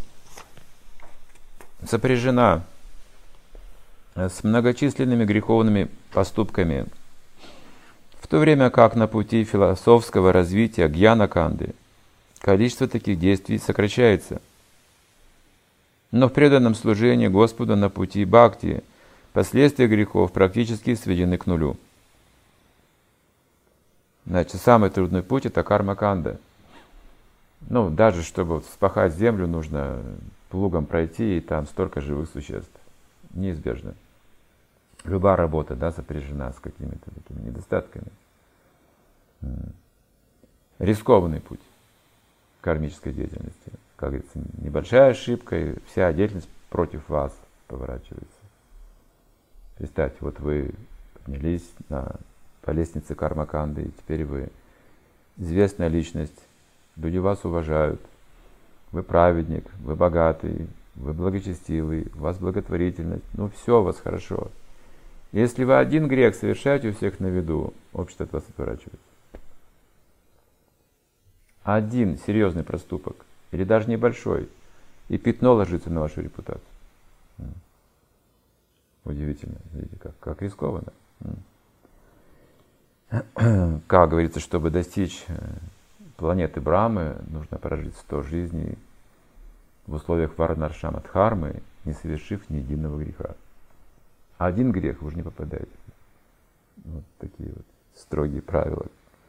сопряжена с многочисленными греховными поступками, в то время как на пути философского развития гьяна-канды количество таких действий сокращается. Но в преданном служении Господу на пути бхакти последствия грехов практически сведены к нулю. Значит, самый трудный путь – это карма-канда. Ну, даже чтобы вспахать землю, нужно плугом пройти, и там столько живых существ. Неизбежно. Любая работа, да, сопряжена с какими-то такими недостатками. Рискованный путь кармической деятельности. Как говорится, небольшая ошибка, и вся деятельность против вас поворачивается. Представьте, вот вы поднялись на, по лестнице карма-канды, и теперь вы известная личность, люди вас уважают, вы праведник, вы богатый, вы благочестивый, у вас благотворительность, ну все у вас хорошо. Если вы один грех совершаете у всех на виду, общество от вас отворачивается. Один серьезный проступок, или даже небольшой, и пятно ложится на вашу репутацию. Удивительно, видите, как, как рискованно. Как говорится, чтобы достичь планеты Брамы, нужно прожить сто жизней в условиях варнаршама дхармы, не совершив ни единого греха. Один грех, вы уже не попадаете. Вот такие вот строгие правила.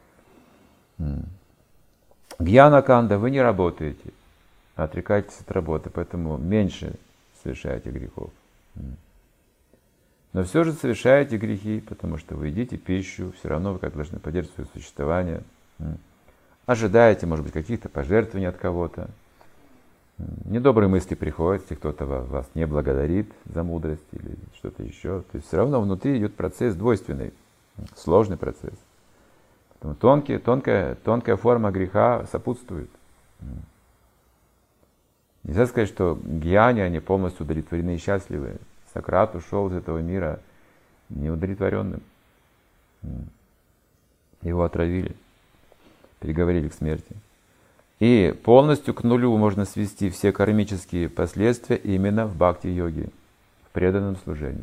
Гьяна-канда, вы не работаете, отрекаетесь от работы, поэтому меньше совершаете грехов. Но все же совершаете грехи, потому что вы едите пищу, все равно вы как должны поддерживать свое существование. Ожидаете, может быть, каких-то пожертвований от кого-то. Недобрые мысли приходят, если кто-то вас не благодарит за мудрость или что-то еще. То есть все равно внутри идет процесс двойственный, сложный процесс. Поэтому тонкие, тонкая, тонкая форма греха сопутствует. Нельзя сказать, что гьяни, они полностью удовлетворены и счастливы. Сократ ушел из этого мира неудовлетворенным. Его отравили, приговорили к смерти. И полностью к нулю можно свести все кармические последствия именно в бхакти-йоге, в преданном служении.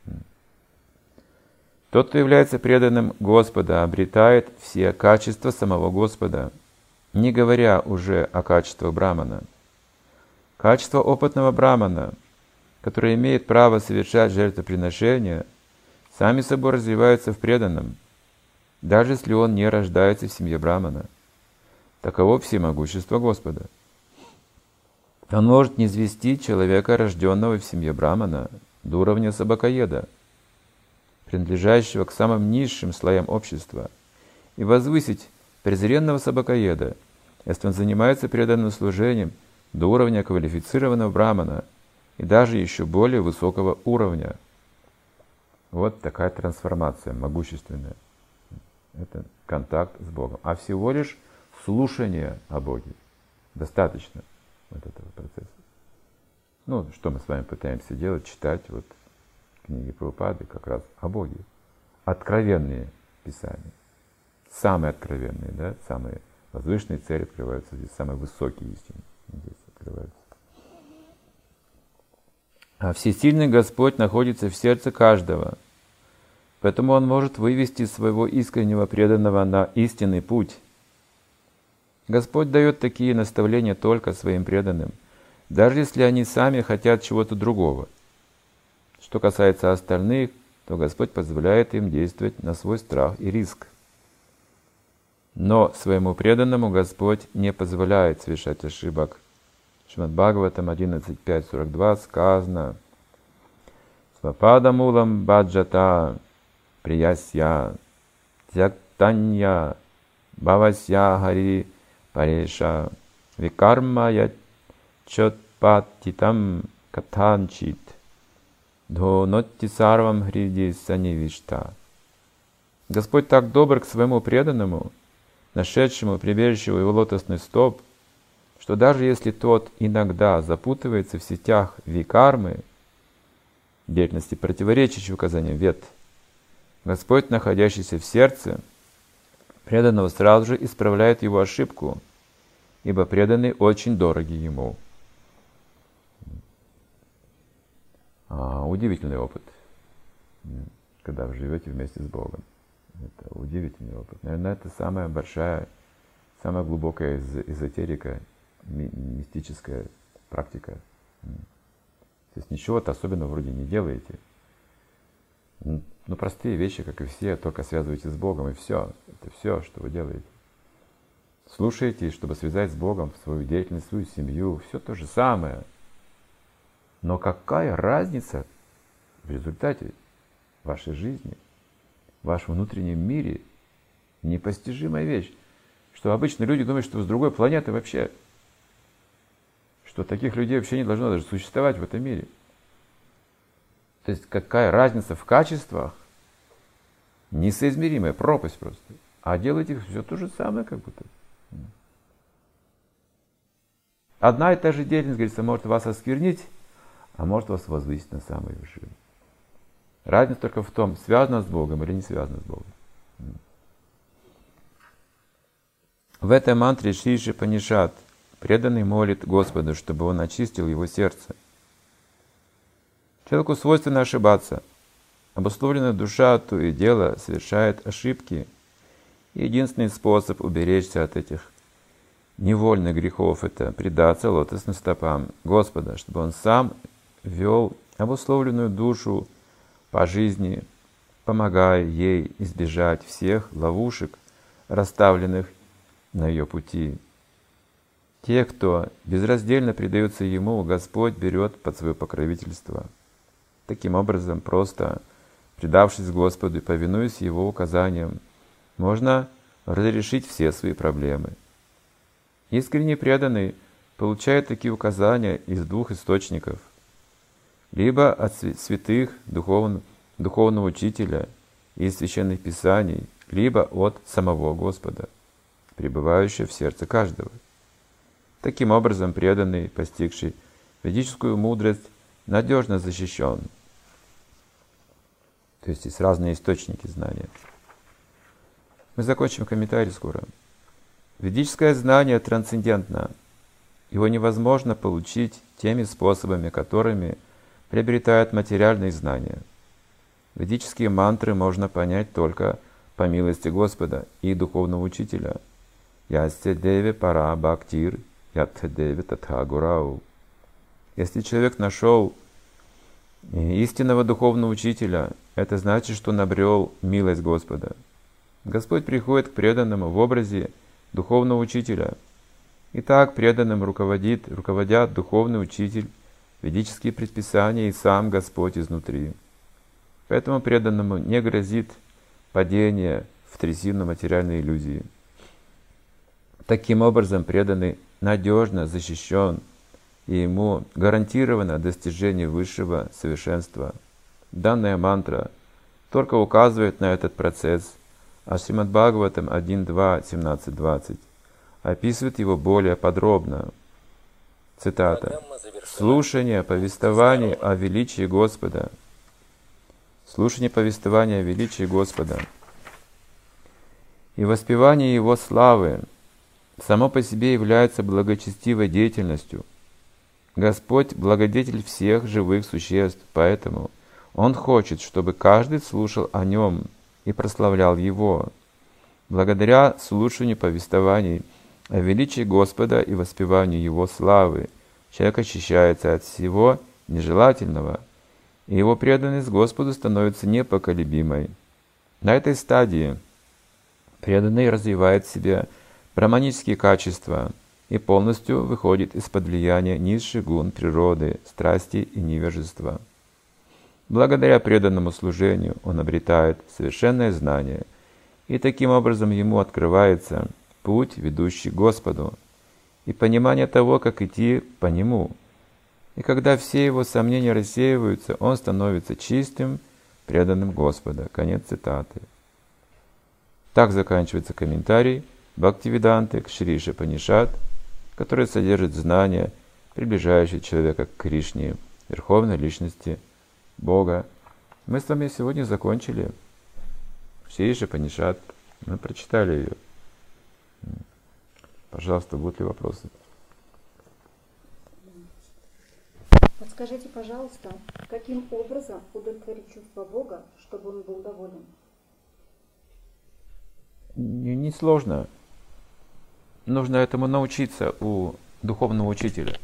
Тот, кто является преданным Господа, обретает все качества самого Господа, не говоря уже о качествах брамана. Качество опытного брамана, который имеет право совершать жертвоприношения, сами собой развиваются в преданном, даже если он не рождается в семье брамана. Таково всемогущество Господа. Он может низвести человека, рожденного в семье брамана, до уровня собакоеда, принадлежащего к самым низшим слоям общества, и возвысить презренного собакоеда, если он занимается преданным служением, до уровня квалифицированного брамана и даже еще более высокого уровня. Вот такая трансформация могущественная. Это контакт с Богом. А всего лишь слушание о Боге. Достаточно вот этого процесса. Ну, что мы с вами пытаемся делать, читать вот книги Прабхупады как раз о Боге. Откровенные писания. Самые откровенные, да, самые возвышенные цели открываются здесь, самые высокие истины здесь открываются. А всесильный Господь находится в сердце каждого, поэтому Он может вывести своего искреннего преданного на истинный путь. Господь дает такие наставления только своим преданным, даже если они сами хотят чего-то другого. Что касается остальных, то Господь позволяет им действовать на свой страх и риск. Но своему преданному Господь не позволяет совершать ошибок. Шримад Бхагаватам одиннадцать пять сорок два сказано: Свападамулам баджата приясья тяктанья бхавасья хари пареша викарма ячотпатитам катанчит дхонотти сарвам хриди санивишта. Господь так добр к своему преданному, нашедшему прибежище у его лотосных стоп, что даже если тот иногда запутывается в сетях викармы, деятельности, противоречащей указаниям вед, Господь, находящийся в сердце преданного, сразу же исправляет его ошибку, ибо преданные очень дороги ему. А, удивительный опыт, когда вы живете вместе с Богом. Это удивительный опыт. Наверное, это самая большая, самая глубокая эзотерика, ми- мистическая практика. То есть ничего-то особенного вроде не делаете. Ну, простые вещи, как и все, только связываете с Богом, и все. Это все, что вы делаете. Слушаете, чтобы связать с Богом свою деятельность, свою семью, все то же самое. Но какая разница в результате вашей жизни, в вашем внутреннем мире? Непостижимая вещь, что обычно люди думают, что вы с другой планеты вообще, что таких людей вообще не должно даже существовать в этом мире. То есть какая разница в качествах? Несоизмеримая пропасть просто. А делаете все то же самое, как будто. Одна и та же деятельность, говорится, может вас осквернить, а может вас возвысить на самую вершину. Разница только в том, связано с Богом или не связано с Богом. В этой мантре Шри Шипанишат преданный молит Господу, чтобы Он очистил его сердце. Человеку свойственно ошибаться. Обусловленная душа то и дело совершает ошибки. И единственный способ уберечься от этих невольных грехов – это предаться лотосным стопам Господа, чтобы Он сам вел обусловленную душу по жизни, помогая ей избежать всех ловушек, расставленных на ее пути. Те, кто безраздельно предаются Ему, Господь берет под свое покровительство. Таким образом, просто предавшись Господу и повинуясь Его указаниям, можно разрешить все свои проблемы. Искренне преданный получает такие указания из двух источников. Либо от святых духовн, духовного учителя из священных писаний, либо от самого Господа, пребывающего в сердце каждого. Таким образом, преданный, постигший ведическую мудрость, надежно защищен. То есть есть разные источники знания. Мы закончим комментарий скоро. Ведическое знание трансцендентно. Его невозможно получить теми способами, которыми приобретают материальные знания. Ведические мантры можно понять только по милости Господа и духовного учителя. Ясте деве пара бхактир, ятте деве татха гурау. Если человек нашел истинного духовного учителя, это значит, что он обрел милость Господа. Господь приходит к преданному в образе духовного учителя. И так преданным руководит, руководят духовный учитель, ведические предписания и сам Господь изнутри. Поэтому преданному не грозит падение в трясину материальной иллюзии. Таким образом, преданный надежно защищен, и ему гарантировано достижение высшего совершенства. Данная мантра только указывает на этот процесс, а Шримад Бхагаватам один два семнадцать двадцать описывает его более подробно. Цитата. «Слушание повествований о величии Господа, слушание повествования о величии Господа и воспевание Его славы само по себе является благочестивой деятельностью. Господь – благодетель всех живых существ, поэтому Он хочет, чтобы каждый слушал о Нем и прославлял Его. Благодаря слушанию повествований о величии Господа и воспеванию Его славы человек очищается от всего нежелательного, и его преданность Господу становится непоколебимой. На этой стадии Преданный развивает в себе браманические качества и полностью выходит из-под влияния низших гун природы, страсти и невежества. Благодаря преданному служению он обретает совершенное знание, и таким образом ему открывается путь, ведущий к Господу, и понимание того, как идти по нему. И когда все его сомнения рассеиваются, он становится чистым, преданным Господа. Конец цитаты. Так заканчивается комментарий Бхактивиданты к Шри Ишупанишад, который содержит знания, приближающие человека к Кришне, Верховной Личности Бога. Мы с вами сегодня закончили Шри Ишупанишад. Мы прочитали ее. Пожалуйста, будут ли вопросы? Подскажите, пожалуйста, каким образом удовлетворить чувство Бога, чтобы он был доволен? Не, не сложно. Нужно этому научиться у духовного учителя.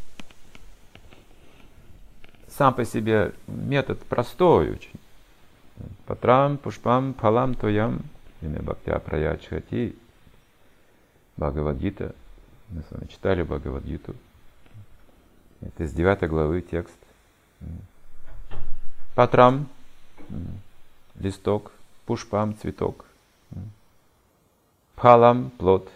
Сам по себе метод простой очень. Патрам, пушпам, палам, тоям, имя бхактя праячхати. Бхагавад-гита. Мы с вами читали Бхагавад-гиту. Это из девятой главы текст. Патрам, листок, пушпам, цветок, пхалам, плод.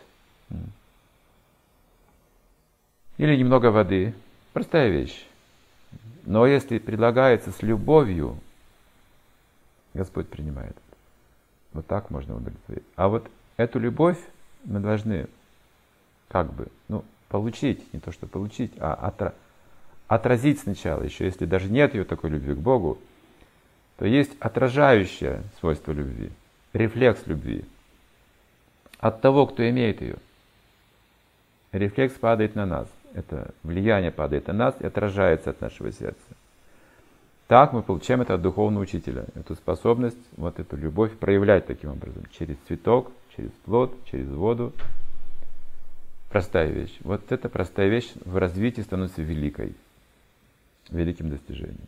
Или немного воды. Простая вещь. Но если предлагается с любовью, Господь принимает. Вот так можно удовлетворить. А вот эту любовь мы должны как бы, ну, получить, не то что получить, а отра- отразить сначала, еще если даже нет ее такой любви к Богу, то есть отражающее свойство любви, рефлекс любви от того, кто имеет ее. Рефлекс падает на нас, это влияние падает на нас и отражается от нашего сердца. Так мы получаем это от духовного учителя, эту способность, вот эту любовь проявлять таким образом, через цветок, через плод, через воду. Простая вещь. Вот эта простая вещь в развитии становится великой, великим достижением.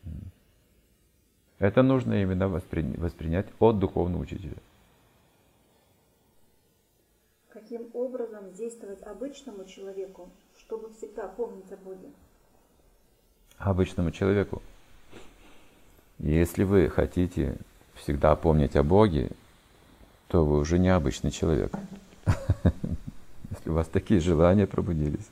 Это нужно именно воспри- воспринять от духовного учителя. Каким образом действовать обычному человеку, чтобы всегда помнить о Боге? Обычному человеку. Если вы хотите всегда помнить о Боге, то вы уже не обычный человек. Если у вас такие желания пробудились.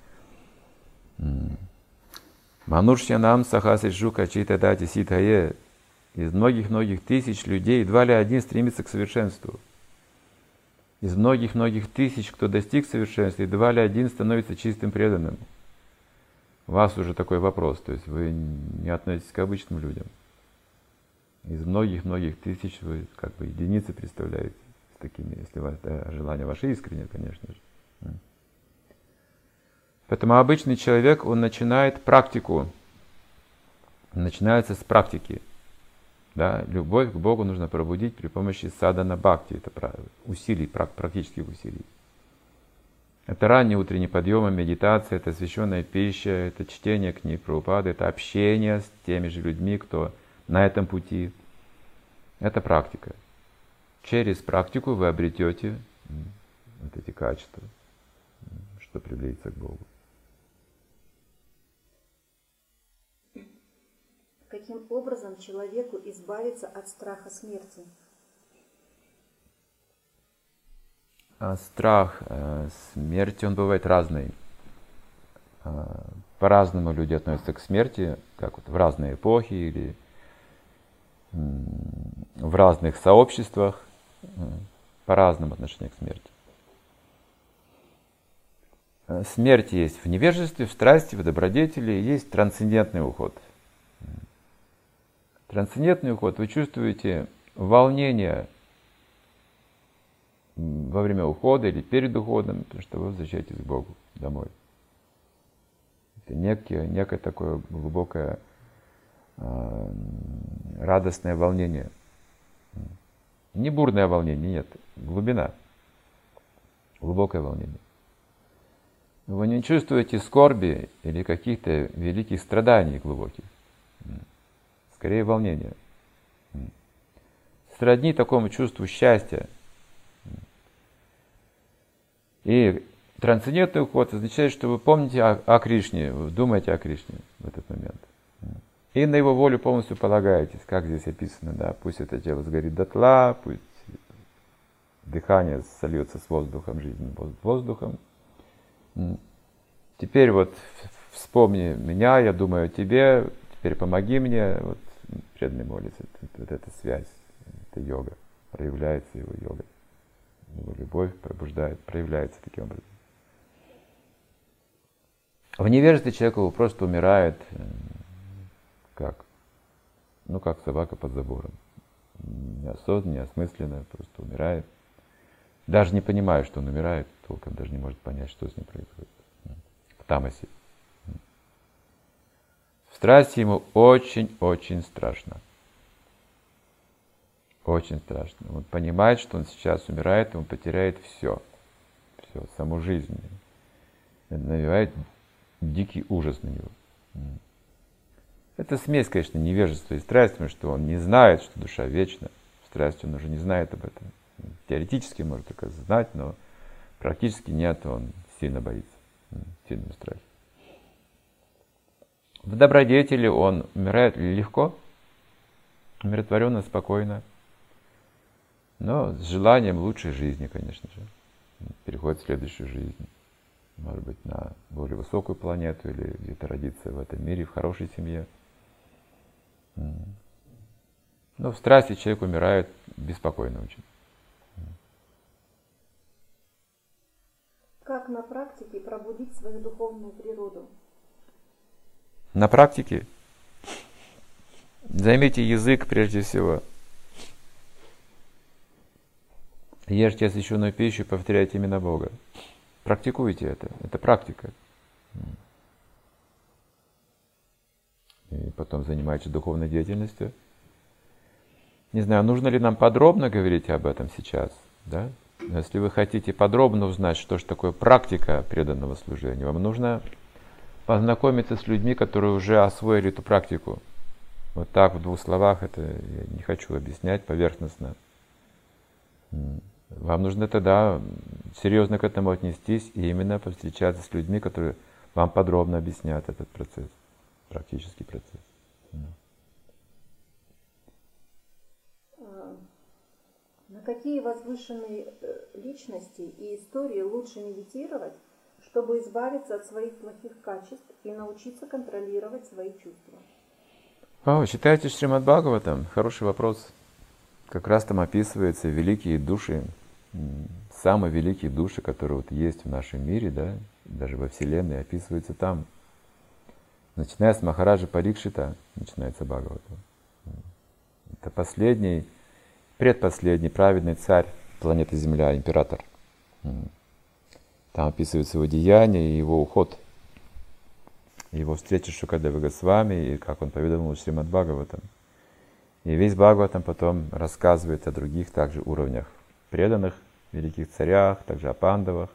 Манушьянам сахасришу качита дати ситае. Из многих-многих тысяч людей едва ли один стремится к совершенству. Из многих-многих тысяч, кто достиг совершенства, едва ли один становится чистым преданным. У вас уже такой вопрос, то есть вы не относитесь к обычным людям. Из многих-многих тысяч вы как бы единицы представляете с такими, если у вас это желание ваше искреннее, конечно же. Поэтому обычный человек, он начинает практику, начинается с практики. Да? Любовь к Богу нужно пробудить при помощи садхана бхакти, это усилий, практических усилий. Это ранние утренние подъемы, медитация, это освященная пища, это чтение книг Прабхупады, это общение с теми же людьми, кто на этом пути. Это практика. Через практику вы обретете вот эти качества, что приблизиться к Богу. Каким образом человеку избавиться от страха смерти? А страх э, смерти, он бывает разный. Э, по-разному люди относятся к смерти, как вот в разные эпохи или э, в разных сообществах, э, по-разному отношение к смерти. Э, смерть есть в невежестве, в страсти, в добродетели, есть трансцендентный уход. Трансцендентный уход, вы чувствуете волнение во время ухода или перед уходом, потому что вы возвращаетесь к Богу домой. Это некое, некое такое глубокое э, радостное волнение. Не бурное волнение, нет, глубина, глубокое волнение. Вы не чувствуете скорби или каких-то великих страданий глубоких. Скорее волнение. Сродни такому чувству счастья. И трансцендентный уход означает, что вы помните о, о Кришне, вы думаете о Кришне в этот момент. И на его волю полностью полагаетесь, как здесь описано, да, пусть это тело сгорит дотла, пусть дыхание сольется с воздухом, жизнь воздухом. Теперь вот вспомни меня, я думаю о тебе, теперь помоги мне, вот преданный молится, вот эта связь, это йога, проявляется его йога, его любовь пробуждает, проявляется таким образом. В невежестве человек просто умирает, как, ну как собака под забором, неосознанно, неосмысленно, просто умирает, даже не понимая, что он умирает, толком даже не может понять, что с ним происходит. В тамасе. В страсти ему очень-очень страшно. Очень страшно. Он понимает, что он сейчас умирает, и он потеряет все. Все, саму жизнь. Это навевает дикий ужас на него. Это смесь, конечно, невежества и страсти, потому что он не знает, что душа вечна. В страсти он уже не знает об этом. Теоретически может только знать, но практически нет, он сильно боится, в сильном страхе. В добродетели он умирает легко, умиротворенно, спокойно, но с желанием лучшей жизни, конечно же. Переходит в следующую жизнь. Может быть, на более высокую планету или где-то родиться в этом мире, в хорошей семье. Но в страсти человек умирает беспокойно очень. Как на практике пробудить свою духовную природу? На практике займите язык прежде всего. Ешьте освященную пищу, повторяйте имена Бога. Практикуйте это. Это практика. И потом занимайтесь духовной деятельностью. Не знаю, нужно ли нам подробно говорить об этом сейчас, да? Но если вы хотите подробно узнать, что же такое практика преданного служения, вам нужно познакомиться с людьми, которые уже освоили эту практику. Вот так, в двух словах, это я не хочу объяснять поверхностно. Вам нужно тогда серьезно к этому отнестись и именно повстречаться с людьми, которые вам подробно объяснят этот процесс, практический процесс. На какие возвышенные личности и истории лучше медитировать, чтобы избавиться от своих плохих качеств и научиться контролировать свои чувства? О, читайте Шримад Бхагаватам, хороший вопрос. Как раз там описываются великие души, самые великие души, которые вот есть в нашем мире, да, даже во Вселенной, описываются там. Начиная с Махараджа Парикшита, начинается Бхагаватам. Это последний, предпоследний праведный царь планеты Земля, император. Там описываются его деяния и его уход, его встреча с Шукадевой Госвами, и как он поведал Шримад Бхагаватам. И весь Бхагаватам потом рассказывает о других также уровнях преданных, великих царях, также о пандавах,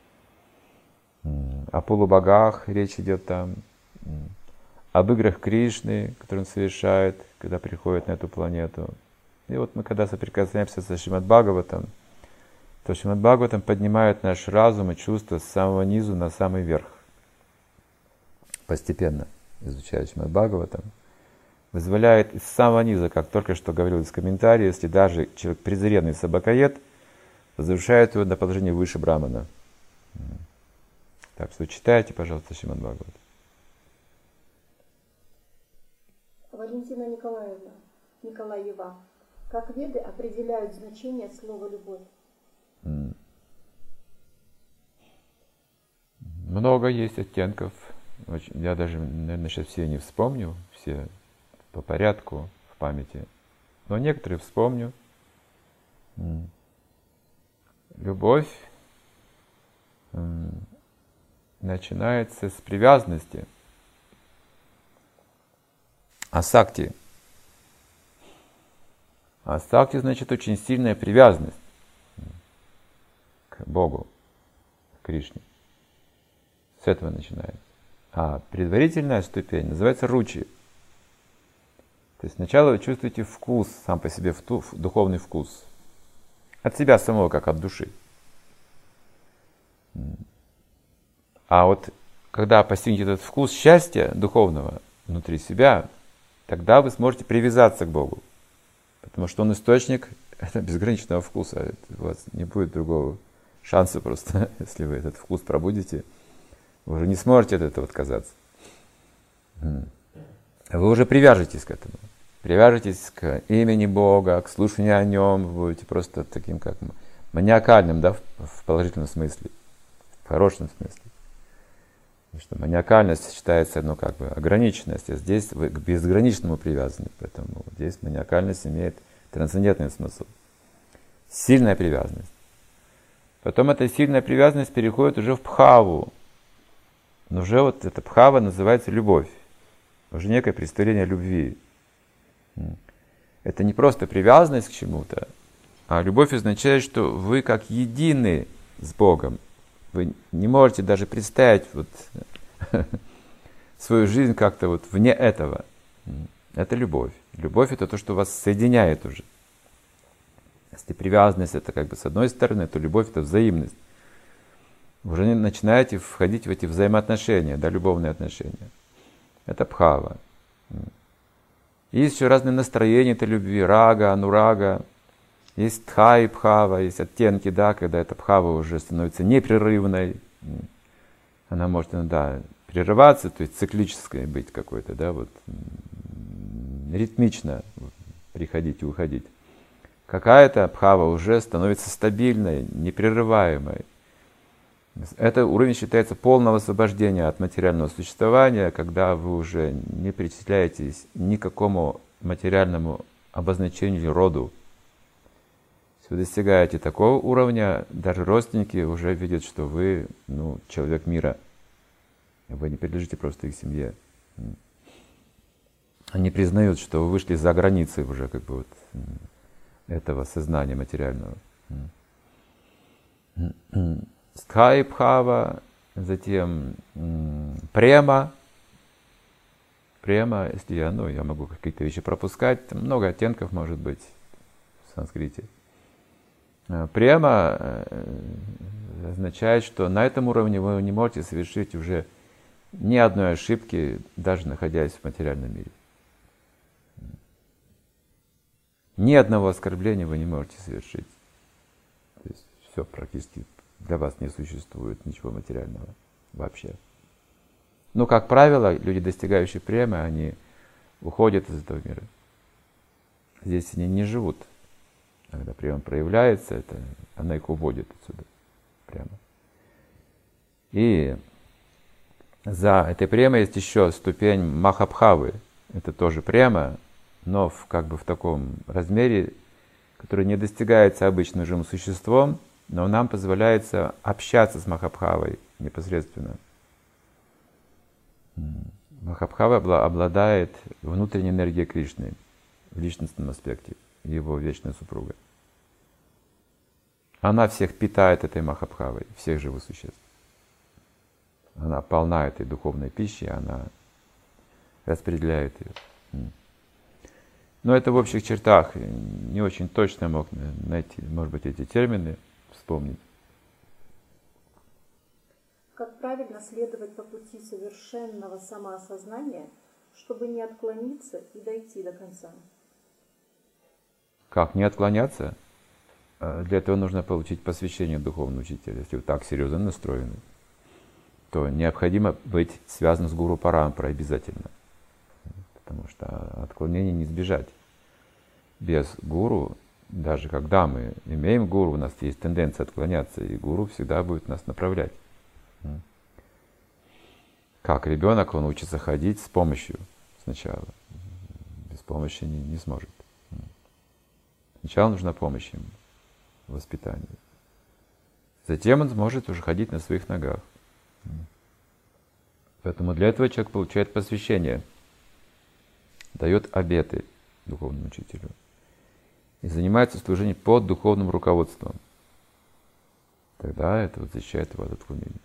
о полубогах речь идет там, об играх Кришны, которые он совершает, когда приходит на эту планету. И вот мы, когда соприкасаемся со Шримад Бхагаватам, то Шримад Бхагаватам поднимает наш разум и чувства с самого низу на самый верх. Постепенно изучая Шримад Бхагаватам, вызволяет из самого низа, как только что говорилось в комментарии, если даже человек презренный собакоед, возвышает его до положения выше Брамана. Так что читайте, пожалуйста, Шримад Бхагаватам. Валентина Николаевна, Николаева, как веды определяют значение слова «любовь»? Много есть оттенков. Я даже, наверное, сейчас все не вспомню, все по порядку в памяти. Но некоторые вспомню. Любовь начинается с привязанности. Асакти. Асакти значит очень сильная привязанность к Богу, к Кришне. С этого начинается. А предварительная ступень называется ручи. То есть сначала вы чувствуете вкус, сам по себе духовный вкус. От себя самого, как от души. А вот когда постигнете этот вкус счастья духовного внутри себя, тогда вы сможете привязаться к Богу. Потому что Он источник безграничного вкуса. У вас не будет другого шанса просто, если вы этот вкус пробудите. Вы уже не сможете от этого отказаться. Вы уже привяжетесь к этому. Привяжетесь к имени Бога, к слушанию о Нем. Вы будете просто таким, как маниакальным, да, в положительном смысле, в хорошем смысле. Потому что маниакальность считается, ну, как бы ограниченность, а здесь вы к безграничному привязаны. Поэтому здесь маниакальность имеет трансцендентный смысл. Сильная привязанность. Потом эта сильная привязанность переходит уже в бхаву. Но уже вот эта бхава называется любовь. Уже некое представление любви. Это не просто привязанность к чему-то, а любовь означает, что вы как едины с Богом. Вы не можете даже представить вот свою жизнь как-то вот вне этого. Это любовь. Любовь — это то, что вас соединяет уже. Если привязанность — это как бы с одной стороны, то любовь — это взаимность. Вы уже начинаете входить в эти взаимоотношения, да, любовные отношения. Это бхава. Есть еще разные настроения этой любви, рага, анурага. Есть тхай бхава, есть оттенки, да, когда эта бхава уже становится непрерывной. Она может иногда прерываться, то есть циклической быть какой-то, да, вот ритмично приходить и уходить. Какая-то бхава уже становится стабильной, непрерываемой. Это уровень считается полного освобождения от материального существования, когда вы уже не причисляетесь ни к какому материальному обозначению или роду. Если вы достигаете такого уровня, даже родственники уже видят, что вы, ну, человек мира. Вы не принадлежите просто их семье. Они признают, что вы вышли за границы уже как бы вот этого сознания материального. Стхай бхава, затем према. Према, если я, ну, я могу какие-то вещи пропускать, там много оттенков может быть в санскрите. Према означает, что на этом уровне вы не можете совершить уже ни одной ошибки, даже находясь в материальном мире. Ни одного оскорбления вы не можете совершить. То есть все практически для вас не существует ничего материального вообще. Но, как правило, люди, достигающие премы, они уходят из этого мира. Здесь они не живут. Когда према проявляется, это, она их уводит отсюда прямо. И за этой премой есть еще ступень махабхавы. Это тоже према, но в, как бы в таком размере, который не достигается обычным живым существом, но нам позволяется общаться с махабхавой непосредственно. Махабхава обладает внутренней энергией Кришны в личностном аспекте, его вечная супруга. Она всех питает этой махабхавой, всех живых существ. Она полна этой духовной пищей, она распределяет ее. Но это в общих чертах. Не очень точно мог найти, может быть, эти термины вспомнить. Как правильно следовать по пути совершенного самоосознания, чтобы не отклониться и дойти до конца? Как не отклоняться? Для этого нужно получить посвящение духовного учителя. Если вы так серьезно настроены, то необходимо быть связанным с гуру парампарой обязательно. Потому что отклонений не избежать. Без гуру, даже когда мы имеем гуру, у нас есть тенденция отклоняться, и гуру всегда будет нас направлять. Как ребенок, он учится ходить с помощью сначала. Без помощи не, не сможет. Сначала нужна помощь ему в воспитании. Затем он сможет уже ходить на своих ногах. Поэтому для этого человек получает посвящение, дает обеты духовному учителю и занимается служением под духовным руководством. Тогда это вот защищает его от отклонения.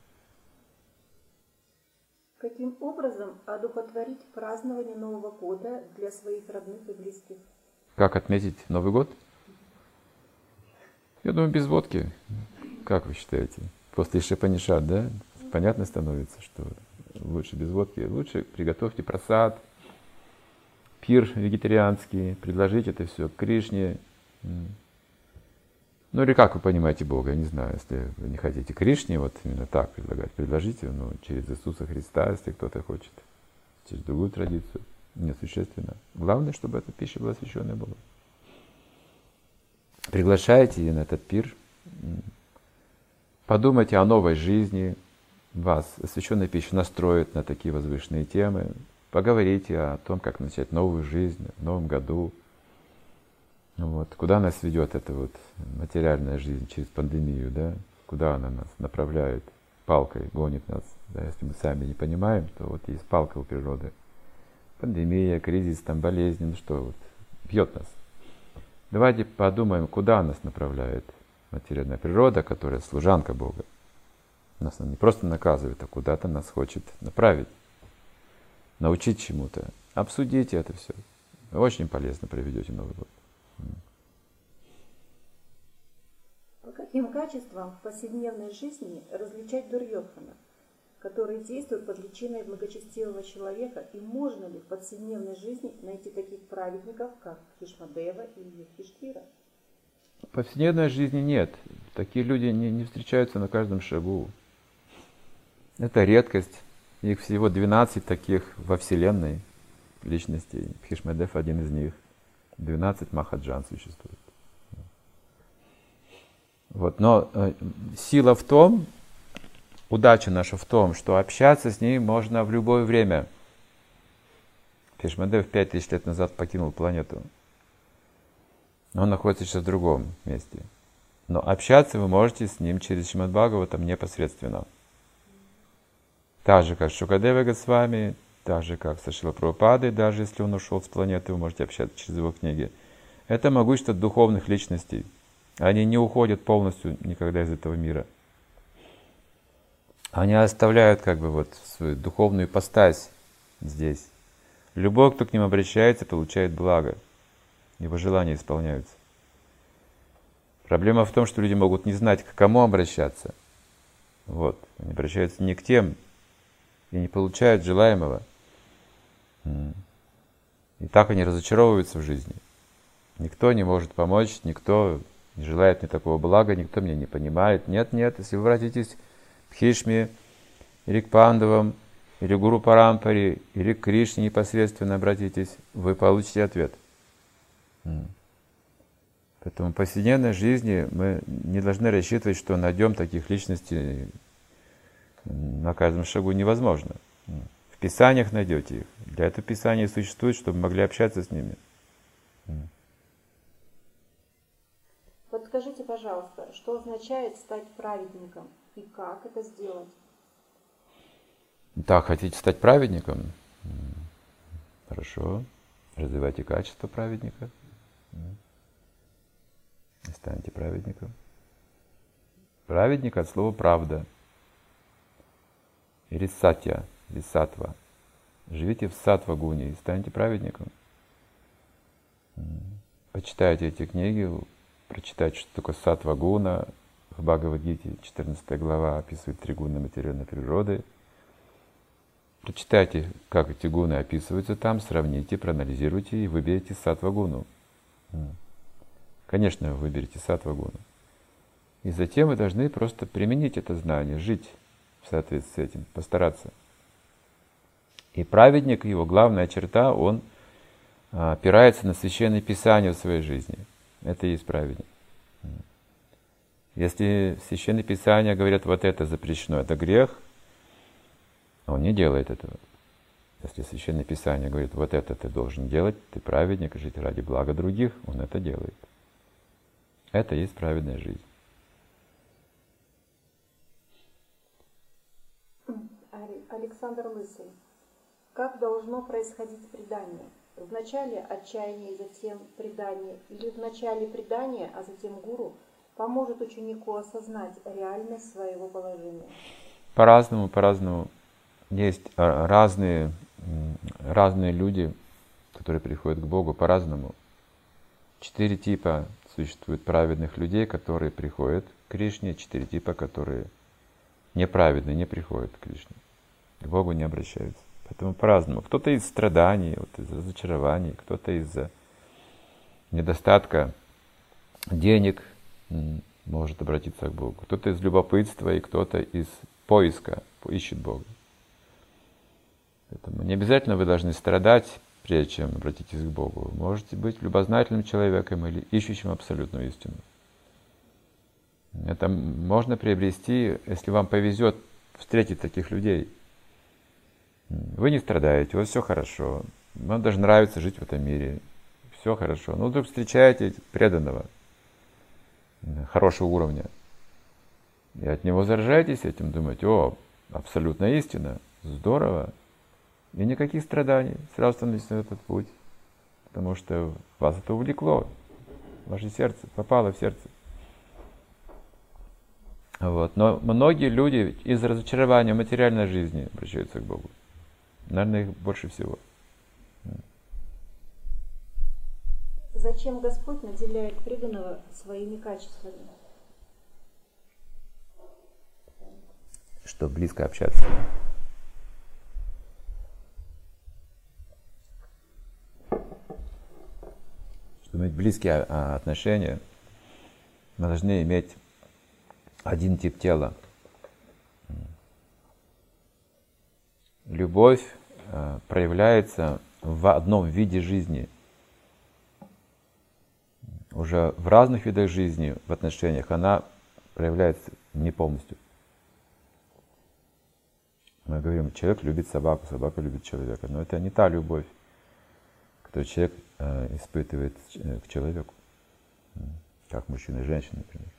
Каким образом одухотворить празднование Нового года для своих родных и близких? Как отметить Новый год? Я думаю, без водки. Как вы считаете? После Ишипанишад, да? Понятно становится, что лучше без водки. Лучше приготовьте прасад, пир вегетарианский, предложите это все Кришне. Ну или как вы понимаете Бога, я не знаю, если вы не хотите Кришне, вот именно так предлагать, предложите, ну, через Иисуса Христа, если кто-то хочет, через другую традицию, несущественно. Главное, чтобы эта пища была освященная Богом. Приглашайте на этот пир, подумайте о новой жизни, вас освященная пища настроит на такие возвышенные темы, поговорите о том, как начать новую жизнь в новом году. Вот. Куда нас ведет эта вот материальная жизнь через пандемию, да? Куда она нас направляет, палкой гонит нас. Да? Если мы сами не понимаем, то вот есть палка у природы. Пандемия, кризис, там, болезни, ну что, вот, бьет нас. Давайте подумаем, куда нас направляет материальная природа, которая служанка Бога. Нас она не просто наказывает, а куда-то нас хочет направить, научить чему-то. Обсудите это все. Очень полезно проведете Новый год. По каким качествам в повседневной жизни различать дурьёдхана, которые действуют под личиной благочестивого человека, и можно ли в повседневной жизни найти таких праведников, как Бхишмадева и Юдхиштхира? В повседневной жизни нет. Такие люди не, не встречаются на каждом шагу. Это редкость. Их всего двенадцать таких во Вселенной личностей. Бхишмадев один из них. двенадцать махаджан существует. Вот. Но э, сила в том, удача наша в том, что общаться с ним можно в любое время. Бхишмадев пять тысяч лет назад покинул планету. Но он находится сейчас в другом месте. Но общаться вы можете с ним через Шримад Бхагаватам непосредственно. Так же, как с Шукадевой Госвами, так же, как со Шрила Прабхупадой, даже если он ушел с планеты, вы можете общаться через его книги. Это могущество духовных личностей. Они не уходят полностью никогда из этого мира. Они оставляют как бы вот свою духовную ипостась здесь. Любой, кто к ним обращается, получает благо. Его желания исполняются. Проблема в том, что люди могут не знать, к кому обращаться. Вот. Они обращаются не к тем и не получают желаемого. И так они разочаровываются в жизни. Никто не может помочь, никто не желает мне такого блага, никто меня не понимает. Нет, нет, если вы обратитесь к Бхишме, или к Пандавам, или к Гуру Парампаре, или к Кришне непосредственно обратитесь, вы получите ответ. Поэтому в повседневной жизни мы не должны рассчитывать, что найдем таких личностей на каждом шагу. Невозможно. В Писаниях найдете их. Для этого Писания существует, чтобы могли общаться с ними. Вот скажите, пожалуйста, что означает стать праведником и как это сделать? Так, хотите стать праведником? Хорошо. Развивайте качество праведника. И станьте праведником. Праведник от слова правда. Или сатья, или сатва. Живите в сатва-гуне и станьте праведником. Почитайте эти книги, прочитайте, что такое сатва-гуна. В Бхагавад-гите четырнадцатая глава описывает три гуны материальной природы. Прочитайте, как эти гуны описываются там, сравните, проанализируйте и выберите сатва-гуну. Конечно, вы выберете сатва-гуну. И затем вы должны просто применить это знание, жить в соответствии с этим, постараться. И праведник, его главная черта, он опирается на Священное Писание в своей жизни. Это и есть праведник. Если Священное Писание говорят, вот это запрещено, это грех, он не делает этого. Если Священное Писание говорит, вот это ты должен делать, ты праведник, жить ради блага других, он это делает. Это и есть праведная жизнь. Александр Лысый. Как должно происходить предание? В начале отчаяние, затем предание, или в начале предания, а затем гуру поможет ученику осознать реальность своего положения? По-разному, по-разному. Есть разные, разные люди, которые приходят к Богу по-разному. Четыре типа существует праведных людей, которые приходят к Кришне, четыре типа, которые неправедные не приходят к Кришне, к Богу не обращаются. Поэтому по-разному. Кто-то из страданий, вот из разочарований, кто-то из-за недостатка денег может обратиться к Богу. Кто-то из любопытства и кто-то из поиска ищет Бога. Поэтому не обязательно вы должны страдать, прежде чем обратитесь к Богу. Вы можете быть любознательным человеком или ищущим абсолютную истину. Это можно приобрести, если вам повезет встретить таких людей. Вы не страдаете, у вас все хорошо, вам даже нравится жить в этом мире, все хорошо. Но вдруг встречаете преданного, хорошего уровня, и от него заражаетесь этим, думаете: о, абсолютная истина, здорово, и никаких страданий, сразу становитесь на этот путь, потому что вас это увлекло, ваше сердце, попало в сердце. Вот. Но многие люди из разочарования в материальной жизни обращаются к Богу. Наверное, их больше всего. Зачем Господь наделяет преданного своими качествами? Чтобы близко общаться. Чтобы иметь близкие отношения, мы должны иметь один тип тела. Любовь э, проявляется в одном виде жизни. Уже в разных видах жизни, в отношениях, она проявляется не полностью. Мы говорим: человек любит собаку, собака любит человека. Но это не та любовь, которую человек э, испытывает к человеку. Как мужчина и женщина, например.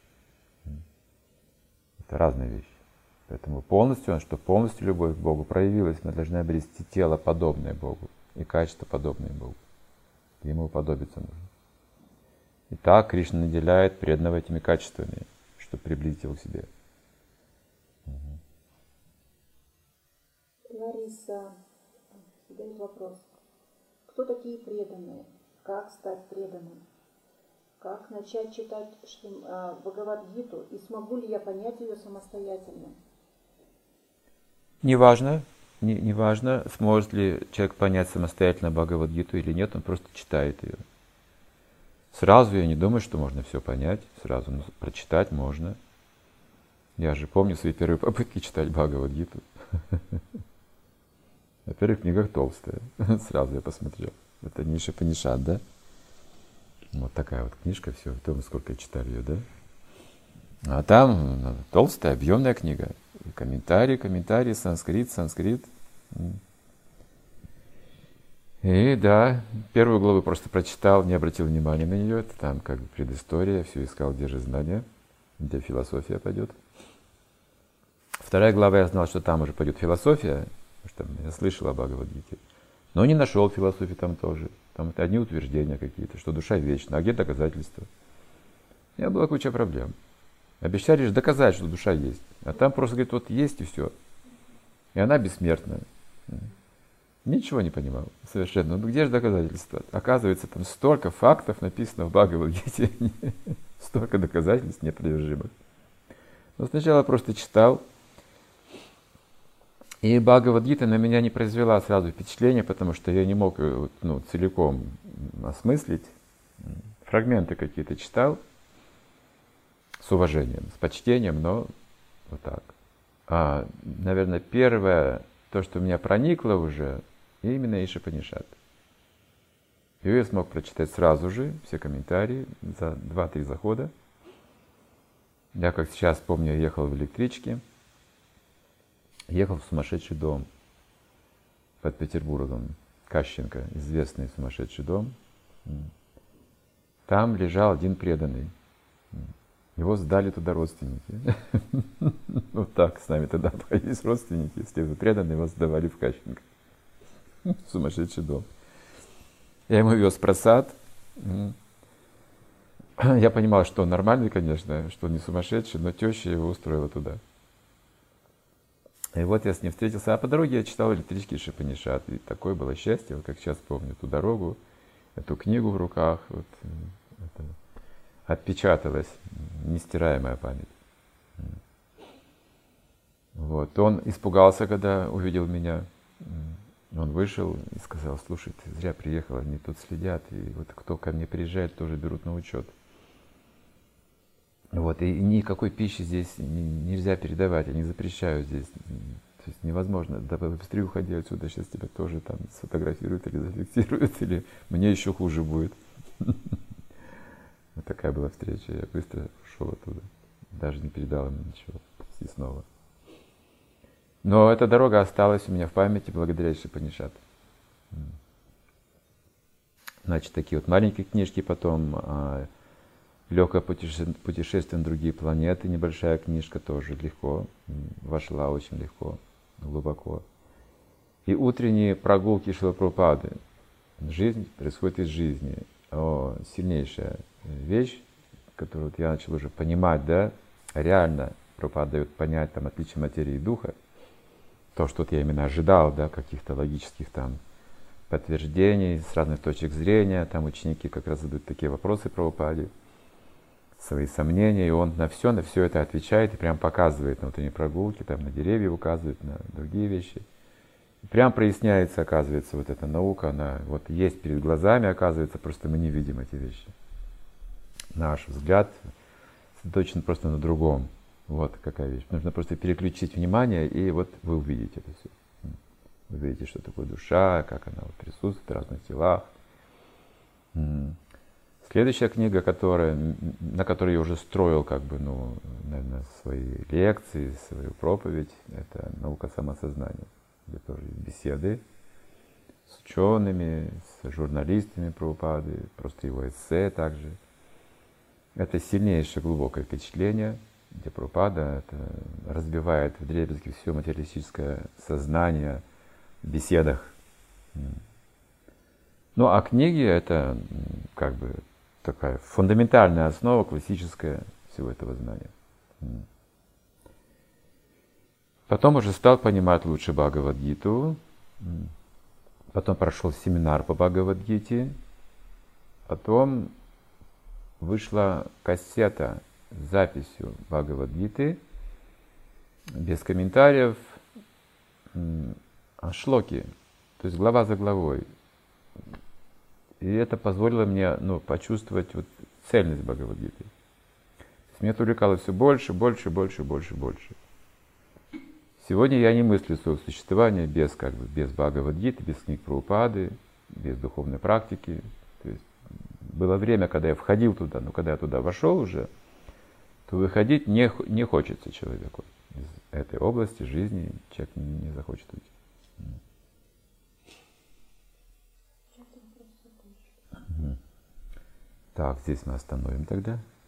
Это разные вещи. Поэтому полностью, чтобы полностью любовь к Богу проявилась, мы должны обрести тело, подобное Богу, и качество, подобное Богу. Ему уподобиться нужно. И так Кришна наделяет преданного этими качествами, чтобы приблизить его к себе. Лариса задает вопрос. Кто такие преданные? Как стать преданным? Как начать читать Бхагавад-гиту и смогу ли я понять ее самостоятельно? Неважно, не, не важно, сможет ли человек понять самостоятельно Бхагавад-гиту или нет, он просто читает ее. Сразу я не думаю, что можно все понять, сразу, но прочитать можно. Я же помню свои первые попытки читать Бхагавад-гиту. Во-первых, книга толстая, сразу я посмотрел. Это не Ишупанишад, да? Вот такая вот книжка, все, думаю, сколько я читал ее, да? А там ну, толстая, объемная книга. Комментарии, комментарии, санскрит, санскрит. И да, первую главу просто прочитал, не обратил внимания на нее. Это там как бы предыстория, все искал, где же знания, где философия пойдет. Вторая глава, я знал, что там уже пойдет философия, потому что я слышал о Бхагавад-гите. Но не нашел философии там тоже. Там это одни утверждения какие-то, что душа вечна, а где доказательства? У меня была куча проблем. Обещали лишь доказать, что душа есть. А там просто говорит, вот есть и все. И она бессмертная. Ничего не понимал совершенно. Ну где же доказательства? Оказывается, там столько фактов написано в Бхагавад-гите, столько доказательств непровержимых. Но сначала просто читал. И Бхагавад-гита на меня не произвела сразу впечатление, потому что я не мог ну, целиком осмыслить. Фрагменты какие-то читал с уважением, с почтением, но вот так. А, наверное, первое, то, что меня проникло уже, именно Ишупанишад. Ее я смог прочитать сразу же, все комментарии, за два-три захода. Я, как сейчас помню, ехал в электричке, ехал в сумасшедший дом под Петербургом, Кащенко, известный сумасшедший дом. Там лежал один преданный. Его сдали туда родственники. Вот так с нами тогда обходились родственники. Если вы преданные, его сдавали в Кащенко. Сумасшедший дом. Я ему вез просад. Я понимал, что он нормальный, конечно, что он не сумасшедший, но теща его устроила туда. И вот я с ним встретился, а по дороге я читал электрический Ишупанишад. И такое было счастье, вот как сейчас помню, эту дорогу, эту книгу в руках. Вот, это отпечаталась нестираемая память. Вот. Он испугался, когда увидел меня. Он вышел и сказал: слушай, ты зря приехал, они тут следят, и вот кто ко мне приезжает, тоже берут на учет. Вот, и никакой пищи здесь нельзя передавать, они запрещают здесь. То есть невозможно. Да быстрее уходи отсюда, сейчас тебя тоже там сфотографируют или зафиксируют, или мне еще хуже будет. Вот такая была встреча, я быстро ушел оттуда. Даже не передал ему ничего. И снова. Но эта дорога осталась у меня в памяти благодаря Ишупанишад. Значит, такие вот маленькие книжки, потом а, легкое путешествие, путешествие на другие планеты, небольшая книжка тоже легко, вошла очень легко, глубоко. И утренние прогулки Шрилы Прабхупады. Жизнь происходит из жизни. О, сильнейшая вещь, которую вот я начал уже понимать, да, реально Прабхупада дает понять там отличие материи и духа. То, что вот я именно ожидал, да, каких-то логических там подтверждений с разных точек зрения. Там ученики как раз задают такие вопросы Прабхупаде, свои сомнения, и он на все, на все это отвечает и прям показывает на утренние прогулки, там на деревья указывает, на другие вещи. И прям проясняется, оказывается, вот эта наука, она вот есть перед глазами, оказывается, просто мы не видим эти вещи. Наш взгляд сосредоточен просто на другом. Вот какая вещь. Нужно просто переключить внимание, и вот вы увидите это все. Вы увидите, что такое душа, как она вот присутствует в разных телах. Следующая книга, которая, на которой я уже строил, как бы, ну, наверное, свои лекции, свою проповедь, это «Наука самосознания», где тоже есть беседы с учеными, с журналистами Прабхупады, просто его эссе также. Это сильнейшее глубокое впечатление, где Прабхупада это разбивает вдребезги все материалистическое сознание в беседах. Ну а книги — это как бы такая фундаментальная основа, классическая всего этого знания. Потом уже стал понимать лучше Бхагавад-гиту. Потом прошел семинар по Бхагавад-гите. Потом вышла кассета с записью Бхагавад-гиты без комментариев, а шлоки, то есть глава за главой. И это позволило мне, ну, почувствовать вот цельность Бхагавад-гиты. Меня это увлекало все больше, больше, больше, больше, больше. Сегодня я не мыслю своего существования без, как бы, без Бхагавад-гиты, без книг Прабхупады, без духовной практики. То есть было время, когда я входил туда, но когда я туда вошел уже, то выходить не, не хочется человеку из этой области жизни, человек не захочет уйти. Так, здесь мы остановим тогда.